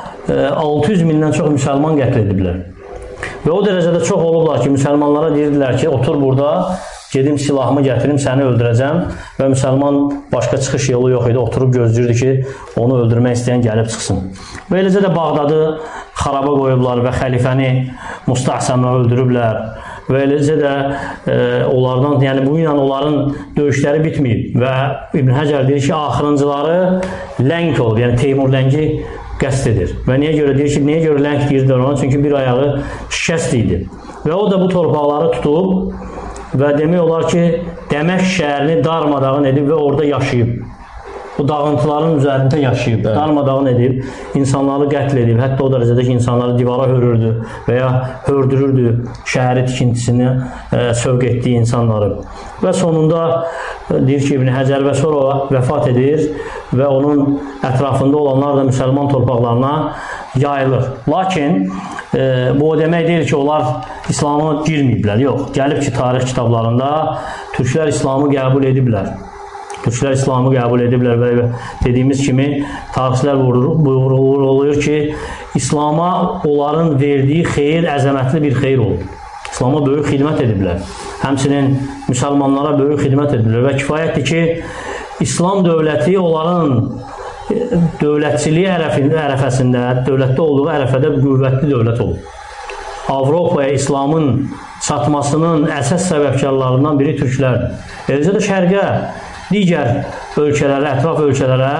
altı yüz mindən çox müsəlman qətl ediblər. Və o dərəcədə çox olublar ki, müsəlmanlara deyirdilər ki, otur burada, gedim silahımı gətirim, səni öldürəcəm və müsəlman başqa çıxış yolu yox idi, oturub gözləyirdi ki, onu öldürmək istəyən gəlib çıxsın. Və eləcə də Bağdadı xaraba qoyublar və xəlifəni Mustahsəmə öldürüblər və eləcə də e, onlardan, yəni bu ilə onların döyüşləri bitməyib və İbn Həcər deyir ki, axırıncıları ləng olub, yəni Teymur ləngi qəsd edir. Və niyə görə deyir ki, niyə görə ləng deyirlər ona? Çünki bir ayağı şikəst idi. Və o da bu torpaqları tutub və demək olar ki, Dəməşq şəhərini darmadağın edib və orada yaşayıb. Bu dağıntıların üzərində yaşayıb, evet. Darmadağın edib, insanları qətl edib, hətta o dərəcədə ki, insanları divara hörürdü və ya hördürürdü şəhəri tikintisini e, sövq etdiyi insanları. Və sonunda e, deyir ki, İbn Həcər və sonra vəfat edir və onun ətrafında olanlar da müsəlman torpaqlarına yayılır. Lakin e, bu o demək deyil ki, onlar İslam'a girməyiblər. Yox, gəlib ki, tarix kitablarında türklər İslam'ı qəbul ediblər. Türklər İslam'ı qəbul ediblər və dediyimiz kimi tarixçilər vurğulayır ki, İslam'a onların verdiyi xeyir əzəmətli bir xeyir olub. İslam'a böyük xidmət ediblər. Həmçinin müsəlmanlara böyük xidmət ediblər və kifayətdir ki, İslam dövləti onların dövlətçiliyi ərəfəsində, dövlətdə olduğu ərəfədə qüvvətli dövlət olub. Avropaya İslamın çatmasının əsas səbəbkarlarından biri türklərdir. Eləcə də şərqə, digər ölkələrə, ətraf ölkələrə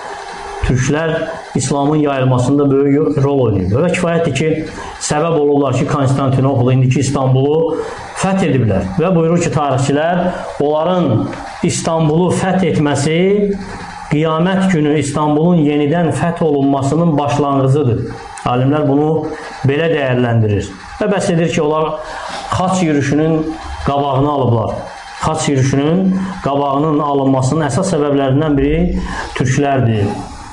türklər İslamın yayılmasında böyük rol oynayıb. Və kifayətdir ki, səbəb olurlar ki, Konstantinopolu, indiki İstanbulu fəth ediblər. Və buyurur ki, tarixçilər, onların İstanbulu fəth etməsi qiyamət günü İstanbulun yenidən fəth olunmasının başlanğıcıdır. Alimlər bunu belə dəyərləndirir. Və bəs edir ki, onlar xaç yürüşünün qabağını alıblar. Xaç yürüşünün qabağının alınmasının əsas səbəblərindən biri türklərdir.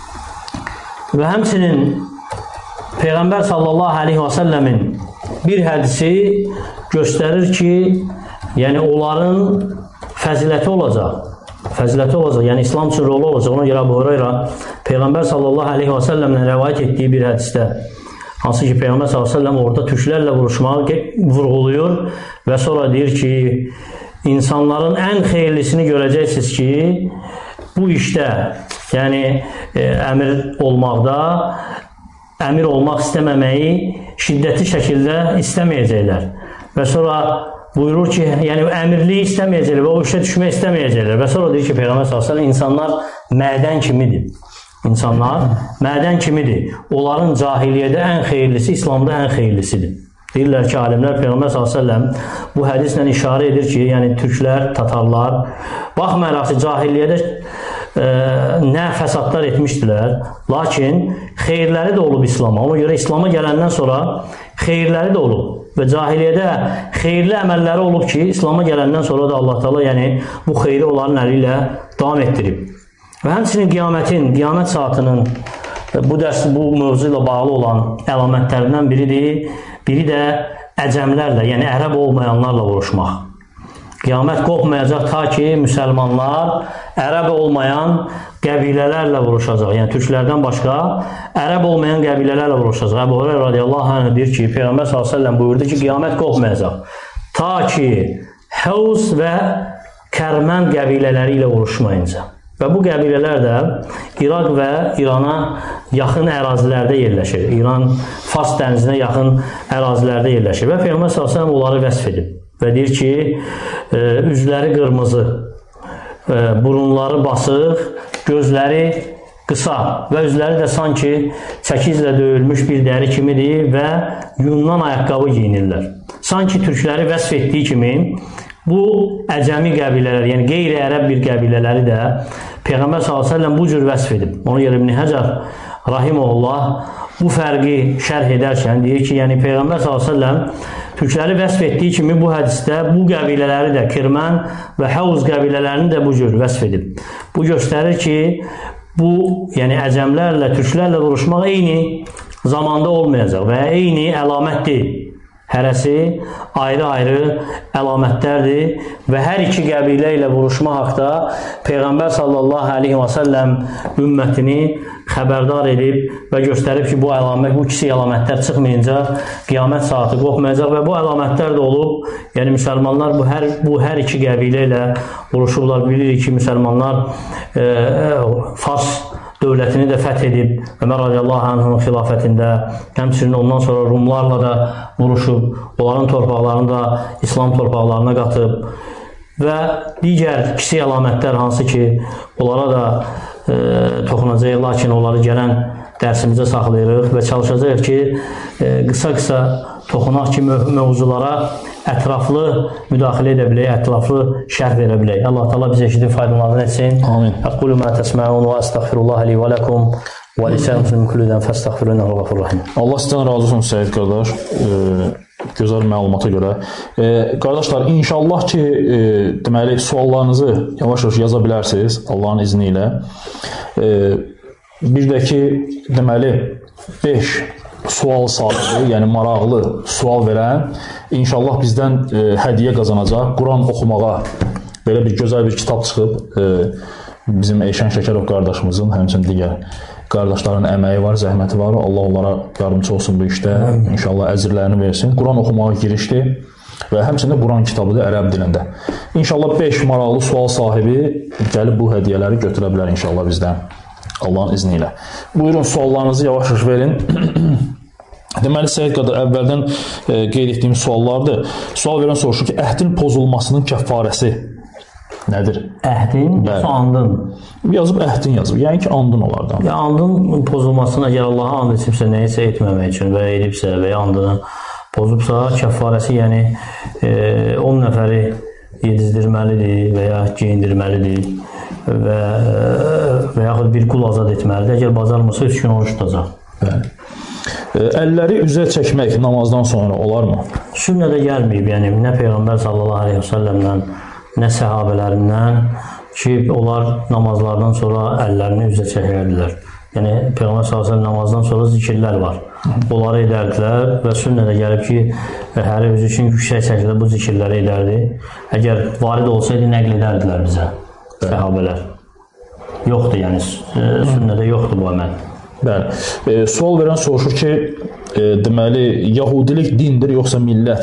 Və həmçinin Peyğəmbər sallallahu aleyhi və səlləmin bir hədisi göstərir ki, yəni onların fəziləti olacaq. Fəziləti olacaq, yəni İslam üçün rolu olacaq. Ona görə Əbu Hüreyrə Peyğəmbər sallallahu aleyhi və səlləmlə rəvayət etdiyi bir hədisdə, hansı ki, Peyğəmbər sallallahu aleyhi və səlləm orada türklərlə vuruşmağı vurğuluyur və sonra deyir ki, İnsanların ən xeyirlisini görəcəksiniz ki, bu işdə, yəni e, əmir olmaqda, əmir olmaq istəməməyi şiddətli şəkildə istəməyəcəklər. Və sonra buyurur ki, yəni əmirliyi istəməyəcəklər və o işə düşmək istəməyəcəklər. Və sonra deyir ki, Peyğəmbər sallallahu əleyhi və səlləm, insanlar mədən kimidir. İnsanlar mədən kimidir. Onların cahiliyyədə ən xeyirlisi, İslamda ən xeyirlisidir. Deyirlər ki, alimlər Peyğəmbər sallallahu əleyhi və səlləm bu hədislə işarə edir ki, yəni türklər, tatarlar, baxmayaraq ki, cahiliyyədə e, nə fəsadlar etmişdilər, lakin xeyirləri də olub İslama. Ona görə İslama gələndən sonra xeyirləri də olub və cahiliyyədə xeyirli əməlləri olub ki, İslama gələndən sonra da Allah Teala yəni bu xeyri onların əli ilə davam etdirib. Və həmçinin qiyamətin, qiyamət saatının bu dərs, bu mövzu ilə bağlı olan əlamətlərindən biridir. Biri də əcəmlərlə, yəni ərəb olmayanlarla vuruşmaq. Qiyamət qopmayacaq ta ki, müsəlmanlar ərəb olmayan qəbilələrlə vuruşacaq. Yəni, türklərdən başqa ərəb olmayan qəbilələrlə vuruşacaq. Əbu Hüreyrə radiyallahu anh deyir ki, Peyğəmbər sallallahu əleyhi və səlləm buyurdu ki, qiyamət qopmayacaq. Ta ki, Həvz və Kərmən qəbilələri ilə vuruşmayınca. Və bu qəbilələr də İraq və İrana yaxın ərazilərdə yerləşir. İran, Fars dənizinə yaxın ərazilərdə yerləşir. Və Peyğəmbər sallallahu əleyhi və səlləm onları vəsf edib. Və deyir ki, üzləri qırmızı, burunları basıq, gözləri qısa və özləri də sanki çəkizlə döyülmüş bir dəri kimidir və yundan ayaqqabı giyinirlər. Sanki türkləri vəsf etdiyi kimi bu əcəmi qəbilələr, yəni qeyri-ərəb bir qəbilələri də Peyğəmbər sallallahu əleyhi və səlləm bu cür vəsf edib. Ona görə İbn Həcər rahimehullah bu fərqi şərh edərkən deyir ki, yəni Peyğəmbər sallallahu əleyhi və səlləm türkləri vəsf etdiyi kimi bu hədisdə bu qəbilələri də, Kirmən və Həvz qəbilələrini də bu cür vəsf edib. Bu göstərir ki, bu, yəni əcəmlərlə, türklərlə vuruşmaq eyni zamanda olmayacaq və eyni əlamət deyil. Hərəsi ayrı-ayrı əlamətlərdir və hər iki qəbilə ilə vuruşma haqda Peyğəmbər sallallahu aleyhi və səlləm ümmətini xəbərdar edib və göstərib ki, bu əlamət, bu kiçik əlamətlər çıxmayınca qiyamət saati qopmayacaq və bu əlamətlər də olub. Yəni, müsəlmanlar bu hər, bu hər iki qəbilə ilə vuruşurlar. Bilirik ki, müsəlmanlar e, Fars dövlətini də fəth edib, Ömər radiyallahu anh'ın xilafətində, həmçinin ondan sonra Rumlarla da vuruşub, onların torpaqlarını da İslam torpaqlarına qatıb və digər kiçik əlamətlər hansı ki, onlara da e, toxunacaq, lakin onları gələn dərsimizə saxlayırıq və çalışacaq ki, qısa-qısa e, toxunaq ki, mövzulara ətraflı müdaxilə edə bilək, ətraflı şərh verə bilək. Allah Teala bizə eşidib faydalarını etsin. Amin. Əqulu mə təsməun və əstəğfirullah li və ləkum və lisəl muslimin kulludən fəstəğfirunəhu ğafur rahim. Allah sizdən razı olsun Səid qardaş, e, gözəl məlumata görə. E, qardaşlar, inşallah ki, e, deməli, suallarınızı yavaş-yavaş yaza bilərsiniz Allahın izni ilə. E, bir də ki, deməli, beş sual sahibi, yəni maraqlı sual verən inşallah bizdən e, hədiyyə qazanacaq. Quran oxumağa belə bir gözəl bir kitab çıxıb. E, bizim Eyşən Şəkərov qardaşımızın, həmçinin digər qardaşların əməyi var, zəhməti var. Allah onlara yardımcı olsun bu işdə. İnşallah əzirlərini versin. Quran oxumağa girişdir və həmçinin Quran kitabıdır ərəb dilində. İnşallah beş maraqlı sual sahibi gəlib bu hədiyyələri götürə bilər inşallah bizdən. Allahın izni ilə. Buyurun, suallarınızı yavaş-yavaş verin. Deməli, Səid qardaş, əvvəldən e, qeyd etdiyim suallardır. Sual verən soruşur ki, əhdin pozulmasının kəffarəsi nədir? Əhdin, yoxsa andın? Yazıb, əhdin yazıb. Yəni ki, andın olardı. Ya, andın pozulmasını, əgər Allaha and etmişsə, nəyisə etməmək üçün və ya edibsə və ya andını pozubsa, kəffarəsi, yəni e, on nəfəri yedizdirməlidir və ya geyindirməlidir və, və yaxud bir qul azad etməlidir. Əgər bacarmırsa, üç gün oruç tutacaq. Bəli. Əlləri üzə çəkmək namazdan sonra olarmı? Sünnədə gəlməyib, yəni nə Peyğəmbər sallallahu aleyhi və səlləmdən, nə səhabələrindən ki, onlar namazlardan sonra əllərini üzə çəkərdilər. Yəni Peyğəmbər sallallahu aleyhi və səlləm namazdan sonra zikirlər var. Onları edərdilər və sünnədə gəlib ki, hər özü üçün yüksək çəkirdə bu zikirləri edərdi. Əgər varid olsaydı, nəql edərdilər bizə səhabələr. Yoxdur, yəni sünnədə yoxdur bu əməl. Bəli. E, sual verən soruşur ki, e, deməli, yahudilik dindir, yoxsa millət?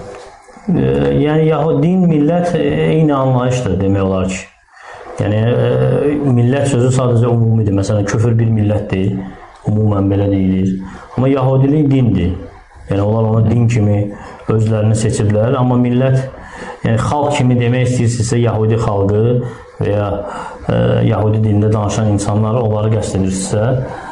E, yəni, yahudi din, millət eyni anlayışdır, demək olar ki. Yəni, e, millət sözü sadəcə umumidir. Məsələn, küfür bir millət deyil, umumən belə deyilir. Amma yahudilik dindir. Yəni, onlar onu din kimi özlərini seçiblər. Amma millət, yəni, xalq kimi demək istəyirsinizsə, yahudi xalqı və ya e, yahudi dilində danışan insanlar, onları qəsd edirsinizsə,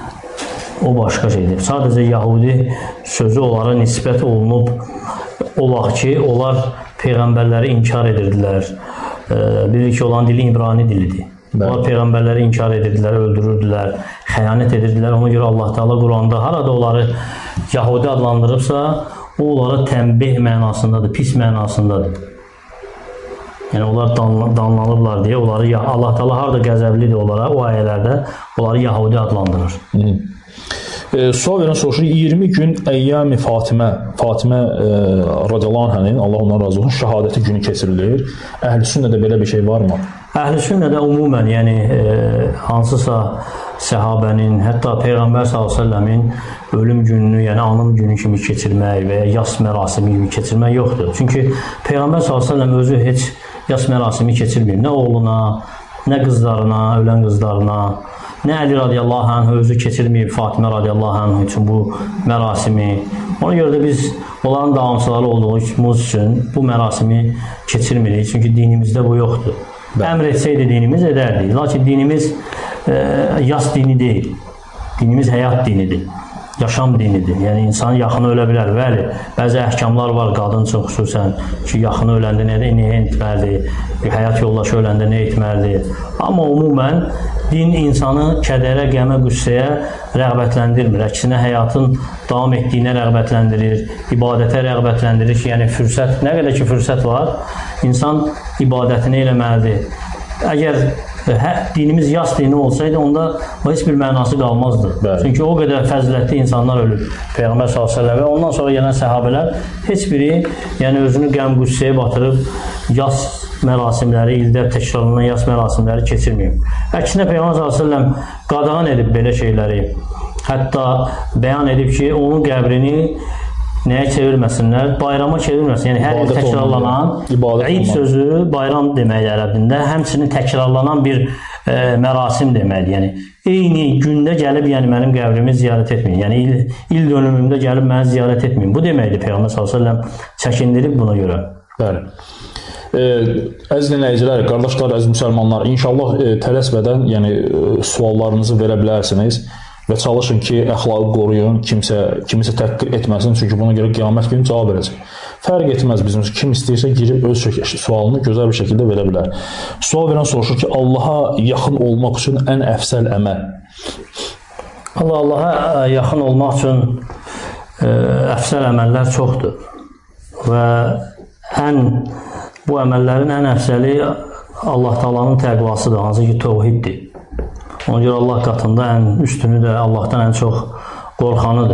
o başqa şeydir. Sadəcə yahudi sözü onlara nisbət olunub olaq ki, onlar peyğəmbərləri inkar edirdilər. Bilir ki, olan dili İbrani dilidir. Onlar peyğəmbərləri inkar edirdilər, öldürürdülər, xəyanət edirdilər. Ona görə Allah Teala Quranda harada onları yahudi adlandırıbsa, o onlara tənbih mənasındadır, pis mənasındadır. Yəni, onlar danlanıblar deyə onları, Allah Teala harada qəzəblidir onlara, o ayələrdə onları yahudi adlandırır. Hı. E, sual verən soruşur, iyirmi gün Əyyam-i Fatimə, Fatimə e, radiyallahu anhənin, Allah ondan razı olsun, şəhadəti günü keçirilir. Əhl-i sünnədə belə bir şey varmı? Əhl-i sünnədə umumən, yəni e, hansısa səhabənin, hətta Peyğəmbər sallallahu əleyhi və səlləmin ölüm gününü, yəni anım günü kimi keçirmək və ya yas mərasimi kimi keçirmək yoxdur. Çünki Peyğəmbər sallallahu əleyhi və səlləm özü heç yas mərasimi keçirməyib. Nə oğluna, nə qızlarına, ölən qızlarına, nə Əli radiyallahu anh özü keçirməyib Fatimə radiyallahu anh üçün bu mərasimi. Ona görə də biz onların davamçıları olduğumuz üçün bu mərasimi keçirmirik. Çünki dinimizdə bu yoxdur. Əmr etsəydi dinimiz edərdik. Lakin dinimiz e, yas dini deyil. Dinimiz həyat dinidir. Yaşam dinidir. Yəni, insanın yaxını ölə bilər. Bəli, bəzi əhkamlar var qadın üçün xüsusən ki, yaxını öləndə nə etməlidir, bir həyat yoldaşı öləndə nə etməlidir. Amma umumən, din insanı kədərə, qəmə, qüssəyə rəğbətləndirmir. Əksinə, həyatın davam etdiyinə rəğbətləndirir, ibadətə rəğbətləndirir ki, yəni fürsət, nə qədər ki, fürsət var, insan ibadətini eləməlidir. Əgər hə, dinimiz yas dini olsaydı, onda heç bir mənası qalmazdı. Bəli. Çünki o qədər fəzilətli insanlar ölüb Peyğəmbər sallallahu əleyhi və səlləm və ondan sonra gələn səhabələr heç biri yəni özünü qəm-qüssəyə batırıb yas mərasimləri, ildə təkrarlanan yas mərasimləri keçirməyib. Əksinə Peyğəmbər sallallahu əleyhi və səlləm qadağan edib belə şeyləri. Hətta bəyan edib ki, onun qəbrini nəyə çevirməsinlər? Bayrama çevirməsin. Yəni, hər il təkrarlanan, İd sözü bayram deməkdir ərəbində, həmçinin təkrarlanan bir e, mərasim deməkdir. Yəni, eyni gündə gəlib, yəni mənim qəbrimi ziyarət etməyin. Yəni, il, il dönümümdə gəlib məni ziyarət etməyin. Bu deməkdir Peyğəmbər sallallahu əleyhi və səlləm çəkindirib buna görə. Bəli. E, əziz dinləyicilər, qardaşlar, əziz müsəlmanlar, inşallah e, tələsmədən yəni, e, suallarınızı verə bilərsiniz. Və çalışın ki, əxlaqı qoruyun, kimsə, kimisə təhqir etməsin, çünki buna görə qiyamət günü cavab verəcək. Fərq etməz bizim, kim istəyirsə girib öz sualını gözəl bir şəkildə verə bilər. Sual verən soruşur ki, Allaha yaxın olmaq üçün ən əfsəl əməl. Allah, Allaha yaxın olmaq üçün ə, əfsəl əməllər çoxdur. Və ən, bu əməllərin ən əfsəli Allah Taala'nın təqvasıdır, hansı ki, təvhiddir. Ona görə Allah qatında ən üstünü də Allahdan ən çox qorxanıdır.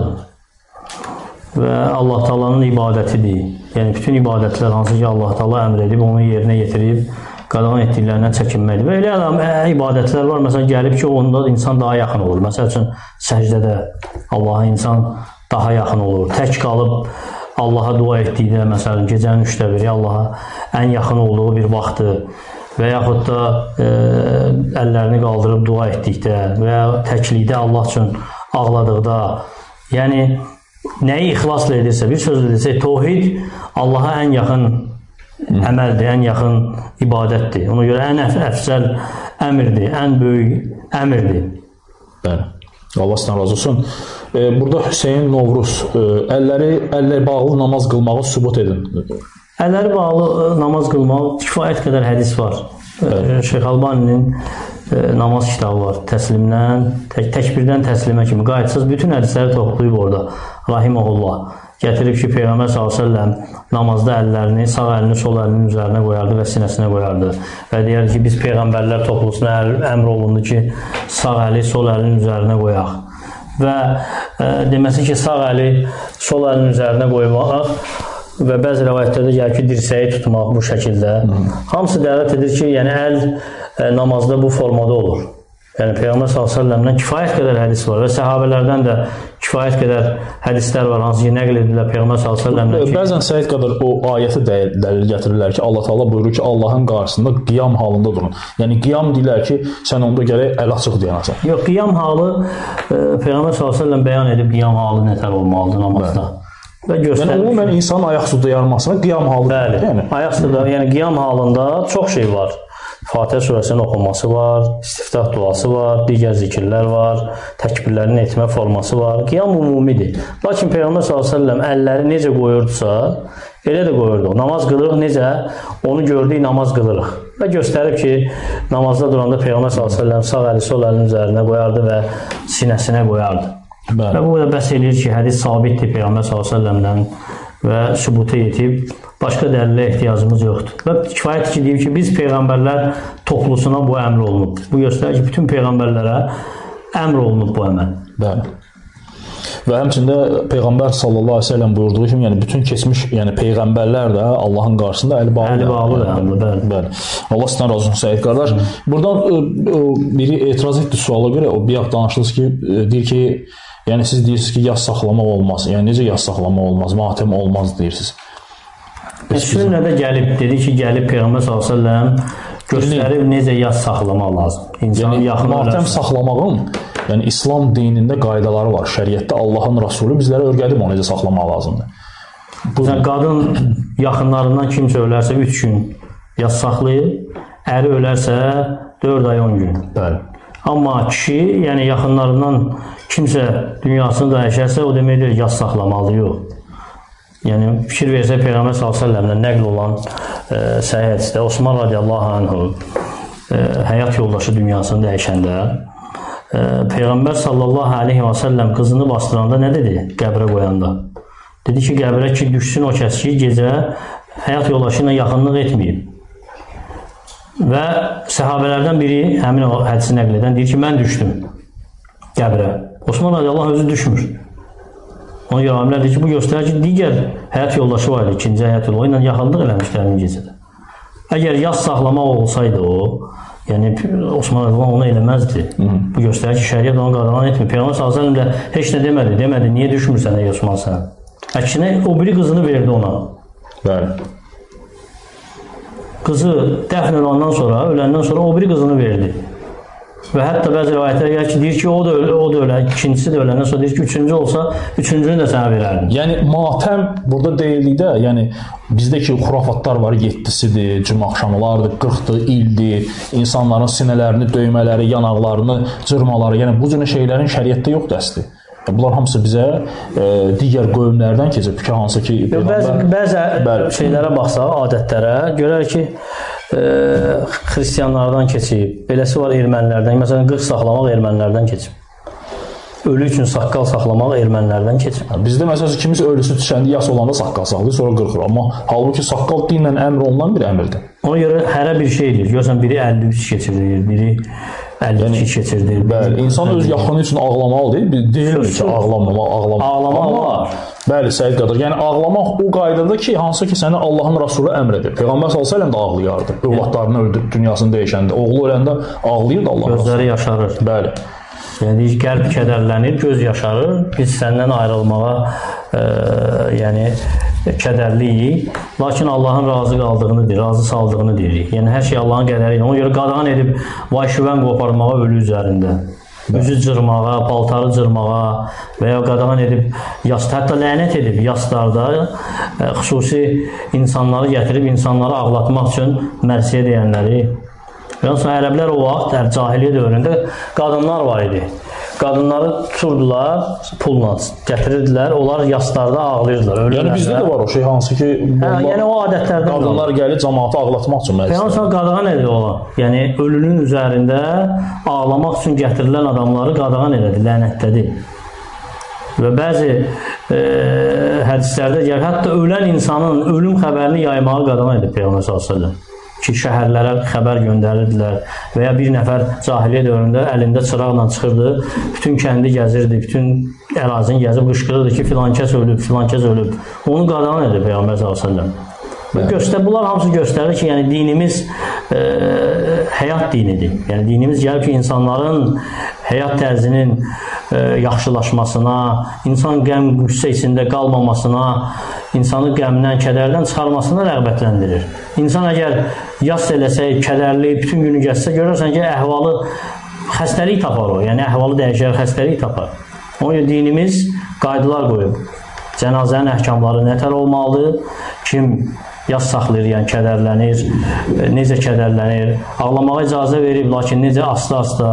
Və Allah Taala'nın ibadətidir. Yəni, bütün ibadətlər hansı ki, Allah Taala əmr edib, onu yerinə yetirib, qadağan etdiklərindən çəkinməlidir. Və elə ə, ibadətlər var, məsələn, gəlib ki, onda insan daha yaxın olur. Məsəl üçün, səcdədə Allaha insan daha yaxın olur. Tək qalıb Allaha dua etdikdə, məsələn, gecənin üçdə biri Allaha ən yaxın olduğu bir vaxtdır. Və yaxud da e, əllərini qaldırıb dua etdikdə və ya təklikdə Allah üçün ağladıqda, yəni nəyi ixlasla edirsə, bir sözlə desək, təvhid Allaha ən yaxın əməldir, ən yaxın ibadətdir. Ona görə ən əf əfsəl əmirdir, ən böyük əmirdir. Bəli. Allah sizdən razı olsun. E, burada Hüseyin Novruz, e, əlləri, əlləri bağlı namaz qılmağı sübut edin. Əlləri bağlı namaz qılmaq kifayət qədər hədis var. Evet. Şeyx Albaninin e, namaz kitabı var. Təslimdən, tək, təkbirdən təslimə kimi qayıtsız bütün hədisləri toplayıb orada. Rahiməhullah. Gətirib ki, Peyğəmbər sallallahu əleyhi və səlləm namazda əllərini, sağ əlini sol əlinin üzərinə qoyardı və sinəsinə qoyardı. Və deyər ki, biz Peyğəmbərlər toplusuna əmr olundu ki, sağ əli sol əlinin üzərinə qoyaq. Və e, deməsi ki, sağ əli sol əlinin üzərinə qoymaq və bəzi rəvayətlərdə gəlir ki, dirsəyi tutmaq bu şəkildə. Hı. Hamısı dəvət edir ki, yəni əl e, namazda bu formada olur. Yəni Peyğəmbər sallallahu əleyhi və səlləmdən kifayət qədər hədis var və səhabələrdən də kifayət qədər hədislər var, hansı ki, nəql edirlər Peyğəmbər sallallahu əleyhi və səlləmdən ki, bəzən Səid qədər o ayəti dəlil gətirirlər ki, Allah Taala buyurur ki, Allahın qarşısında qiyam halında durun. Yəni qiyam deyirlər ki, sən onda gərək əl açıq deyəsən. Yox, qiyam halı e, Peyğəmbər sallallahu əleyhi və səlləm bəyan edib qiyam halı nətər olmalıdır namazda. Və göstərir. Yəni ümumən insanın ayaq üstə dayanmasına qiyam halı. Bəli. Yəni ayaq üstə, yəni qiyam halında çox şey var. Fatihə surəsinin oxunması var, istiftah duası var, digər zikirlər var, təkbirlərin etmə forması var. Qiyam ümumidir. Lakin Peyğəmbər sallallahu əleyhi və səlləm əlləri necə qoyurdusa, elə də qoyurdu. Namaz qılırıq necə, onu gördük, namaz qılırıq. Və göstərib ki, namazda duranda Peyğəmbər sallallahu əleyhi və səlləm sağ əli sol əlinin üzərinə qoyardı və sinəsinə qoyardı. Bəli. Və bu da bəs eləyir ki, hədis sabitdir Peyğəmbər sallallahu əleyhi və səlləmdən və sübuta yetib, başqa dəlilə ehtiyacımız yoxdur. Və kifayət ki, deyib ki, biz Peyğəmbərlər toplusuna bu əmr olunub. Bu göstərir ki, bütün Peyğəmbərlərə əmr olunub bu əməl. Bəli. Və həmçində Peyğəmbər sallallahu əleyhi və səlləm buyurduğu kimi, yəni bütün keçmiş, yəni Peyğəmbərlər də Allahın qarşısında əli bağlı. Əli bağlıdır, yəni, bəli. Bəli. Allah sizdən razı olsun, Səid qardaş. Buradan o, o, biri etiraz etdi suala görə, o bir danışdınız ki, deyir ki, yəni siz deyirsiniz ki, yas saxlamaq olmaz. Yəni necə yas saxlamaq olmaz, matəm olmaz deyirsiniz. Sünnədə gəlib, dedi ki, gəlib Peyğəmbər sallallahu əleyhi və səlləm göstərib necə yas saxlamaq lazım. İnsanın yəni, yaxın matəm ölərsə. saxlamağın, yəni İslam dinində qaydaları var. Şəriətdə Allahın Rasulü bizlərə öyrədib onu necə saxlamaq lazımdır. Bu yəni, qadın yaxınlarından kimsə ölərsə üç gün yas saxlayır, əri ölərsə dörd ay on gün. Bəli. Amma kişi, yəni yaxınlarından kimsə dünyasını dəyişərsə, o deməkdir, yas saxlamalıdır, yox. Yəni, fikir versə Peyğəmbər sallallahu əleyhi və səlləmdən nəql olan e, səhih hədisdə Osman radiyallahu anhu e, həyat yoldaşı dünyasını dəyişəndə e, Peyğəmbər sallallahu əleyhi və səlləm qızını bastıranda nə dedi qəbrə qoyanda? Dedi ki, qəbrə ki, düşsün o kəs ki, gecə həyat yoldaşı ilə yaxınlıq etməyib. Və səhabələrdən biri həmin o hədisi nəql edən deyir ki, mən düşdüm qəbrə. Osman radiyallahu özü düşmür. Ona görə alimlər deyir ki, bu göstərir ki, digər həyat yoldaşı var idi, ikinci həyat yoldaşı ilə yaxınlıq eləmişdir həmin gecədə. Əgər yas saxlamaq olsaydı o, yəni Osman radiyallahu onu eləməzdi. Hı -hı. Bu göstərir ki, şəriət onu qadağan etmir. Peyğəmbər sallallahu əleyhi və səlləm də heç nə demədi, demədi, niyə düşmürsən ey Osman sən? Əksinə o biri qızını verdi ona. Bəli. Qızı dəfn olandan sonra, öləndən sonra o biri qızını verdi. Və hətta bəzi rivayətlər gəlir ki, deyir ki, o da ölə, o da ölə, ikincisi də öləndən sonra deyir ki, üçüncü olsa, üçüncünü də sənə verərdim. Yəni, matəm burada deyilikdə, yəni bizdə ki, xurafatlar var, yeddisidir, cümə axşamlardır, qırxdır, ildir, insanların sinələrini, döymələri, yanaqlarını, cırmaları, yəni bu cür şeylərin şəriətdə yoxdur əsli. Bunlar hamısı bizə e, digər qövmlərdən keçib ki, hansı ki... Bəzi, bəzi şeylərə baxsaq, adətlərə, görər ki, e, xristiyanlardan keçib, beləsi var ermənilərdən, məsələn, qırx saxlamaq ermənilərdən keçib. Ölü üçün saqqal saxlamaq ermənilərdən keçib. Bizdə məsələn, kimisə ölüsü düşəndə yas olanda saqqal saxlayır, sonra qırxır. Amma halbuki saqqal dinlə əmr olunan bir əmrdir. Ona görə hərə bir şeydir. Görürsən, biri əlli üç keçirilir, biri əlli iki keçirilir. Bəli, insan öz yaxını üçün ağlamalıdır. Deyilmir ki, ağlamamaq, ağlamamaq. Ağlamaq var. Bəli, Səid Qadir. Yəni, ağlamaq o qaydada ki, hansı ki, səni Allahın Rasulü əmr edir. Peyğəmbər sallallahu əleyhi və səlləm də ağlayardı. Övladlarını öldü, dünyasını dəyişəndə. Oğlu öləndə ağlayırdı Allahın Rasulü. Gözləri yaşarır. Bəli. Yəni, qəlb kədərlənir, göz yaşarır. Biz səndən ayrılmağa e, yəni, kədərliyik. Lakin Allahın razı qaldığını deyir, razı saldığını deyirik. Yəni, hər şey Allahın qədəri. Ona görə qadağan edib vay-şüvən qoparmağa ölü üzərində. Üzü cırmağa, paltarı cırmağa və ya qadağan edib, yasda, hətta lənət edib yaslarda e, xüsusi insanları gətirib, insanları ağlatmaq üçün mərsiyə deyənləri. Yalnız ərəblər o vaxt, cahiliyyə dövründə qadınlar var idi. Qadınları tuturdular, pulla gətirirdilər, onlar yaslarda ağlayırdılar. Yəni bizdə də var o şey, hansı ki, hə, yəni o adətlərdən qadınlar gəlir cəmaatı ağlatmaq üçün məclisdə. Yalnız qadağan edir olan. Yəni ölünün üzərində ağlamaq üçün gətirilən adamları qadağan edir, lənətlədir. Və bəzi e, hədislərdə gəlir, hətta ölən insanın ölüm xəbərini yaymağı qadağan edir Peyğəmbər sallallahu əleyhi və səlləm. Ki, şəhərlərə xəbər göndərirdilər və ya bir nəfər cahiliyyə dövründə əlində çıraqla çıxırdı, bütün kəndi gəzirdi, bütün ərazini gəzib qışqırırdı ki, filan kəs ölüb, filan kəs ölüb. Onu qadağan edir Peyğəmbər sallallahu əleyhi və səlləm. Göstər, bunlar hamısı göstərir ki, yəni dinimiz e, həyat dinidir. Yəni dinimiz gəlib ki, insanların həyat tərzinin e, yaxşılaşmasına, insan qəm qüssə içində qalmamasına, insanı qəmdən, kədərdən çıxarmasına rəğbətləndirir. İnsan əgər yas eləsə, kədərli, bütün günü gəzsə, görürsən ki, əhvalı xəstəlik tapar o. Yəni, əhvalı dəyişər, xəstəlik tapar. Onun üçün dinimiz qaydalar qoyub. Cənazənin əhkamları nətər olmalıdır? Kim yas saxlayır, yəni kədərlənir, necə kədərlənir? Ağlamağa icazə verib, lakin necə asta-asta,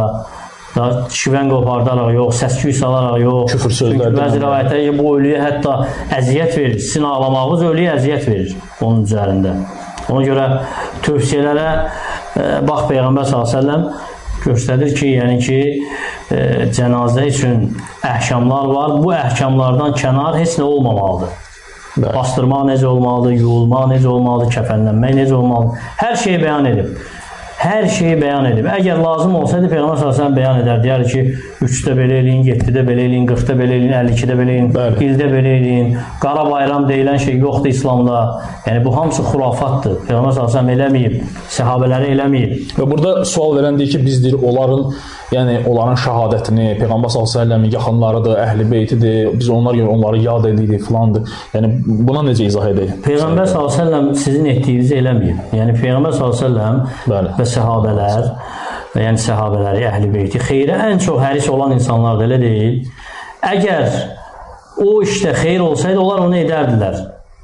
şivən qopardaraq yox, səsküy salaraq yox. Küfür sözlərdir. Bəzi rivayətlər bu ölüyə hətta əziyyət verir. Sizin ağlamağınız ölüyə əziyyət verir onun üzərində. Ona görə tövsiyələrə bax Peyğəmbər sallallahu əleyhi və səlləm göstərir ki, yəni ki, e, cənazə üçün əhkamlar var. Bu əhkamlardan kənar heç nə olmamalıdır. Bəli. Bastırmaq necə olmalıdır, yuyulmaq necə olmalıdır, kəfənlənmək necə olmalıdır. Hər şeyi bəyan edib. Hər şeyi bəyan edib. Əgər lazım olsaydı, Peyğəmbər sallallahu əleyhi və səlləm bəyan edər. Deyər ki, üçdə belə eləyin, yeddidə belə eləyin, qırxda belə eləyin, əlli ikidə belə eləyin, ildə belə eləyin. Qara bayram deyilən şey yoxdur İslamda. Yəni, bu hamısı xurafatdır. Peyğəmbər sallallahu əleyhi və səlləm eləməyib, səhabələri eləməyib. Və burada sual verən deyir ki, biz deyir, onların, yəni onların şəhadətini, Peyğəmbər sallallahu əleyhi və səlləmin yaxınlarıdır, əhl-i beytidir, biz onlar görə onları yad edirik filandır. Yəni, buna necə izah edək? Peyğəmbər sallallahu əleyhi və səlləm sizin etdiyinizi eləməyib. Yəni, Peyğəmbər sallallahu əleyhi və səlləm və səhabələr, yəni səhabələri, əhl-i beyti, xeyrə ən çox həris olan insanlar da elə deyil. Əgər o işdə xeyr olsaydı, onlar onu edərdilər.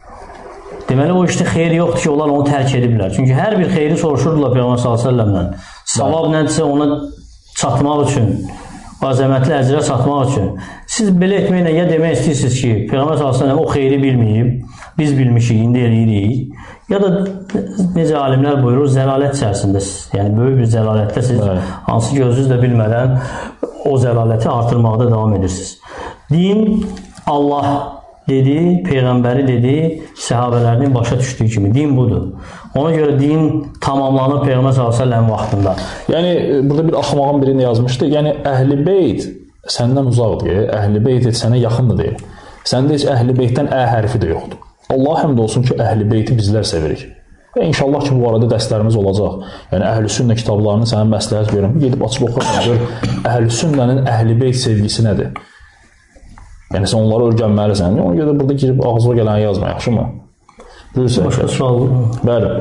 Deməli, o işdə xeyri yoxdur ki, onlar onu tərk ediblər. Çünki hər bir xeyri soruşurdular Peyğəmbər sallallahu əleyhi və səlləmdən. Savab nədirsə ona çatmaq üçün, əzəmətli əcrə çatmaq üçün siz belə etməklə ya demək istəyirsiniz ki, Peyğəmbər sallallahu əleyhi və səlləm o xeyri bilməyib, biz bilmişik, indi eləyirik, ya da necə alimlər buyurur, zəlalət içərisindəsiz. Yəni, böyük bir zəlalətdə siz hansı ki, özünüz də bilmədən o zəlaləti artırmaqda davam edirsiniz. Din, Allah dedi, Peyğəmbəri dedi, səhabələrinin başa düşdüyü kimi. Din budur. Ona görə din tamamlanır Peyğəmbər sallallahu əleyhi və səlləm vaxtında. Yəni, burada bir axmağın birini yazmışdı. Yəni, əhl-i beyt səndən uzaqdır, əhl-i beyt sənə yaxındır deyil. Səndə heç əhl-i beytdən ə hərfi də yoxdur. Allah həmd olsun ki, əhl-i beyti bizlər sevirik. Və inşallah ki, bu arada dərslərimiz olacaq. Yəni, əhl-i sünnə kitablarını sənə məsləhət görürüm. Gedib açıb oxuyun, gör, əhl-i sünnənin əhl-i beyt sevgisi nədir? Yəni, sən onları öyrənməlisən. Ona görə burada girib ağzına gələni yazma, yaxşı mı? Buyursa. Başqa sual. Bəli.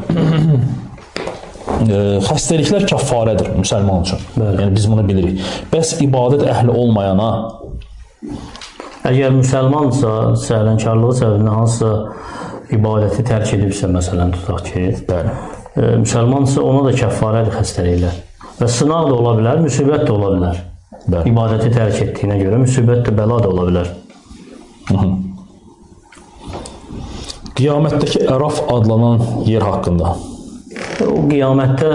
Xəstəliklər kəffarədir müsəlman üçün. Bəli. Yəni, biz bunu bilirik. Bəs ibadət əhli olmayana? Əgər müsəlmandırsa, səhlənkarlığı səbəbindən hansısa ibadəti tərk edibsə, məsələn, tutaq ki, bəli. E, müsəlmandırsa, ona da kəffarədir xəstəliklər. Və sınaq da ola bilər, müsibət də ola bilər. Bəli. İbadəti tərk etdiyinə görə müsibət də, bəla da ola bilər. Hı -hı. Qiyamətdəki Əraf adlanan yer haqqında. O qiyamətdə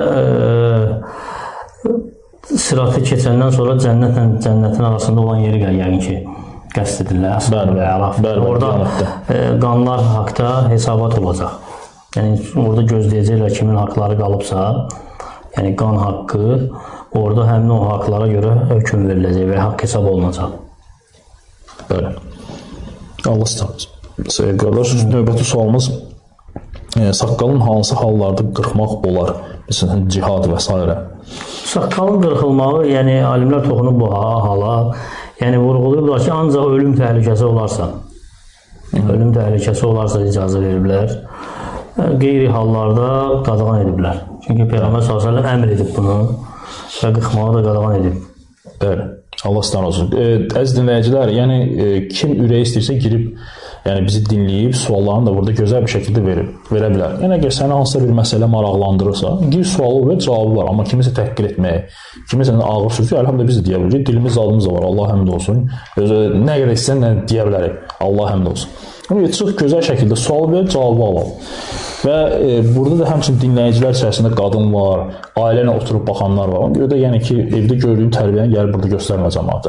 e, sıratı keçəndən sonra cənnətlə cənnətin arasında olan yeri yəqin ki, qəsd edirlər. Bəli, bəli, orada e, qanlar haqda hesabat olacaq. Yəni, orada gözləyəcəklər kimin haqları qalıbsa, yəni qan haqqı, orada həmin o haqlara görə hökm veriləcək və haqq hesab olunacaq. Bəli. Allah istəməz. Sayın qardaş, növbəti sualımız, e, saqqalın hansı hallarda qırxmaq olar? Məsələn, cihad və s. Saqqalın qırxılmağı, yəni alimlər toxunub bu hala, yəni vurğulayıblar ki, ancaq ölüm təhlükəsi olarsa, Hı -hı. ölüm təhlükəsi olarsa icazə veriblər, qeyri hallarda qadağan ediblər. Çünki Peyğəmbər sallallahu əleyhi və səlləm əmr edib bunu və qırxmağı da qadağan edib. Bəli, Allah istəyən olsun. E, əziz dinləyicilər, yəni e, kim ürəyi istəyirsə girib, yəni bizi dinləyib, suallarını da burada gözəl bir şəkildə verib, verə bilər. Yəni, əgər səni hansısa bir məsələ maraqlandırırsa, gir sualı və cavabı var. Amma kimisə təhqir etmək, kimisə ağır sözü, əlhamdə biz də deyə bilirik. Dilimiz, zadımız da var, Allah həmd olsun. Özü, nə qədər istəyən nə deyə bilərik, Allah həmd olsun. Yəni, çox gözəl şəkildə sual və cavabı alalım. Və e, burada da həmçinin dinləyicilər içərisində qadın var, ailə ilə oturub baxanlar var. Ona görə də yəni ki, evdə gördüyün tərbiyəni gəlib burada göstərmə cəmaatı.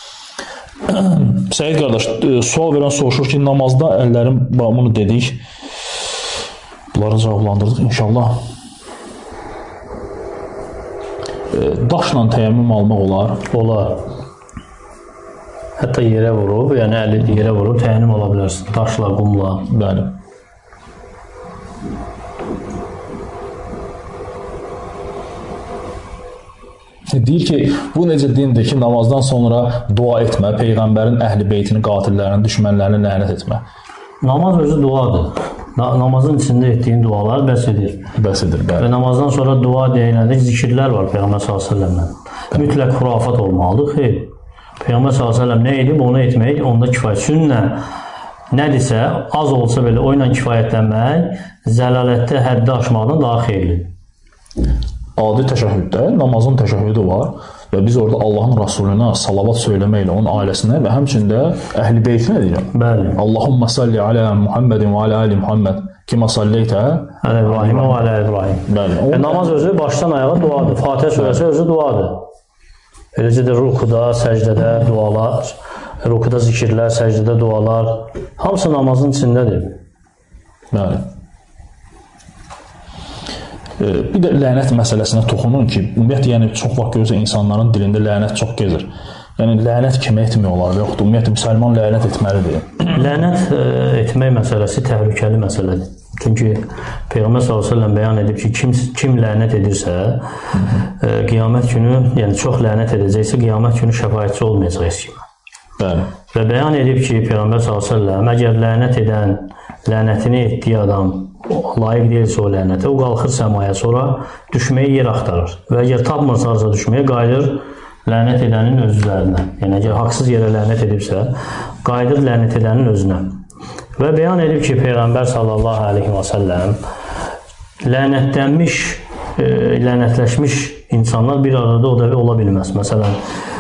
Səid qardaş, sual verən soruşur ki, namazda əllərin, bunu dedik, bunları cavablandırdıq inşallah. Daşla təyəmmüm almaq olar? Olar. Hətta yerə vurub, yəni əli yerə vurub təyəmmüm ala bilərsin. Daşla, qumla. Bəli. Deyir ki, bu necə dindir ki, namazdan sonra dua etmə, Peyğəmbərin əhl-i beytini, qatillərini, düşmənlərini lənət etmə. Namaz özü duadır. Namazın içində etdiyin dualar bəs edir. Bəs edir, bəli. Və namazdan sonra dua deyiləndə zikirlər var Peyğəmbər sallallahu əleyhi və səlləmdən. Mütləq xurafat olmalıdır, xeyr. Peyğəmbər sallallahu əleyhi və səlləm nə edib, onu etmək, onda kifayət. Sünnə nədirsə, az olsa belə o ilə kifayətlənmək, zəlalətdə həddi aşmaqdan daha xeyirlidir. Adi təşəhhüddə namazın təşəhhüdü var və biz orada Allahın Rasuluna salavat söyləməklə, onun ailəsinə və həmçində əhl-i beytinə deyirəm. Bəli. Allahumma salli alə Muhammedin və alə ali Muhammed kimə salleytə alə İbrahimə və alə İbrahim. Bəli. Və namaz özü başdan ayağa duadır. Fatihə surəsi özü duadır. Eləcə də rukuda, səcdədə dualar, rukuda zikirlər, səcdədə dualar, hamısı namazın içindədir. Bəli. Bir də lənət məsələsinə toxunun ki, ümumiyyətlə, yəni çox vaxt görürsə insanların dilində lənət çox gezir. Yəni, lənət kimə etmək olar və yoxdur, ümumiyyətlə, müsəlman lənət etməlidir. Lənət e, etmək məsələsi təhlükəli məsələdir. Çünki Peyğəmbər sallallahu əleyhi və səlləm bəyan edib ki, kim, kim lənət edirsə, e, qiyamət günü, yəni çox lənət edəcəksə, qiyamət günü şəfaətçi olmayacaq heç kimə. Bəli. Və bəyan edib ki, Peyğəmbər sallallahu əleyhi və səlləm, əgər lənət edən, lənətini etdiyi adam layiq deyilsə o lənətə, o qalxır səmaya, sonra düşməyə yer axtarır. Və əgər tapmırsa düşməyə, qayıdır lənət edənin öz üzərinə. Yəni, əgər haqsız yerə lənət edibsə, qayıdır lənət edənin özünə. Və bəyan edib ki, Peyğəmbər sallallahu aleyhi və səlləm lənətlənmiş, e, lənətləşmiş insanlar bir arada o dəvə ola bilməz. Məsələn,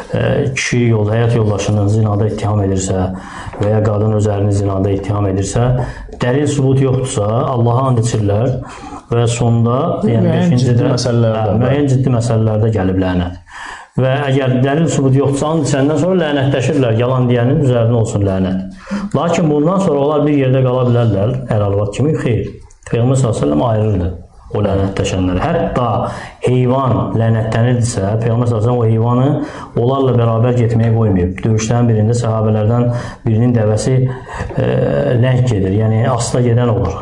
kişi yol, həyat yoldaşını zinada ittiham edirsə və ya qadın öz ərini zinada ittiham edirsə, dəlil sübut yoxdursa, Allaha and içirlər və sonda yəni müəyyən ciddi məsələlərdə müəyyən ciddi məsələlərdə gəlib lənət. Və əgər dəlil sübut yoxdursa, and içəndən sonra lənətləşirlər, yalan deyənin üzərinə olsun lənət. Lakin bundan sonra onlar bir yerdə qala bilərlər, ər-arvad kimi, xeyr. Peyğəmbər sallallahu əleyhi və səlləm ayırırdı o lənətləşənləri. Hətta heyvan lənətlənirdisə, Peyğəmbər sallallahu əleyhi və səlləm o heyvanı onlarla bərabər getməyə qoymayıb. Döyüşlərin birində səhabələrdən birinin dəvəsi e, ləng gedir, yəni asla gedən olur.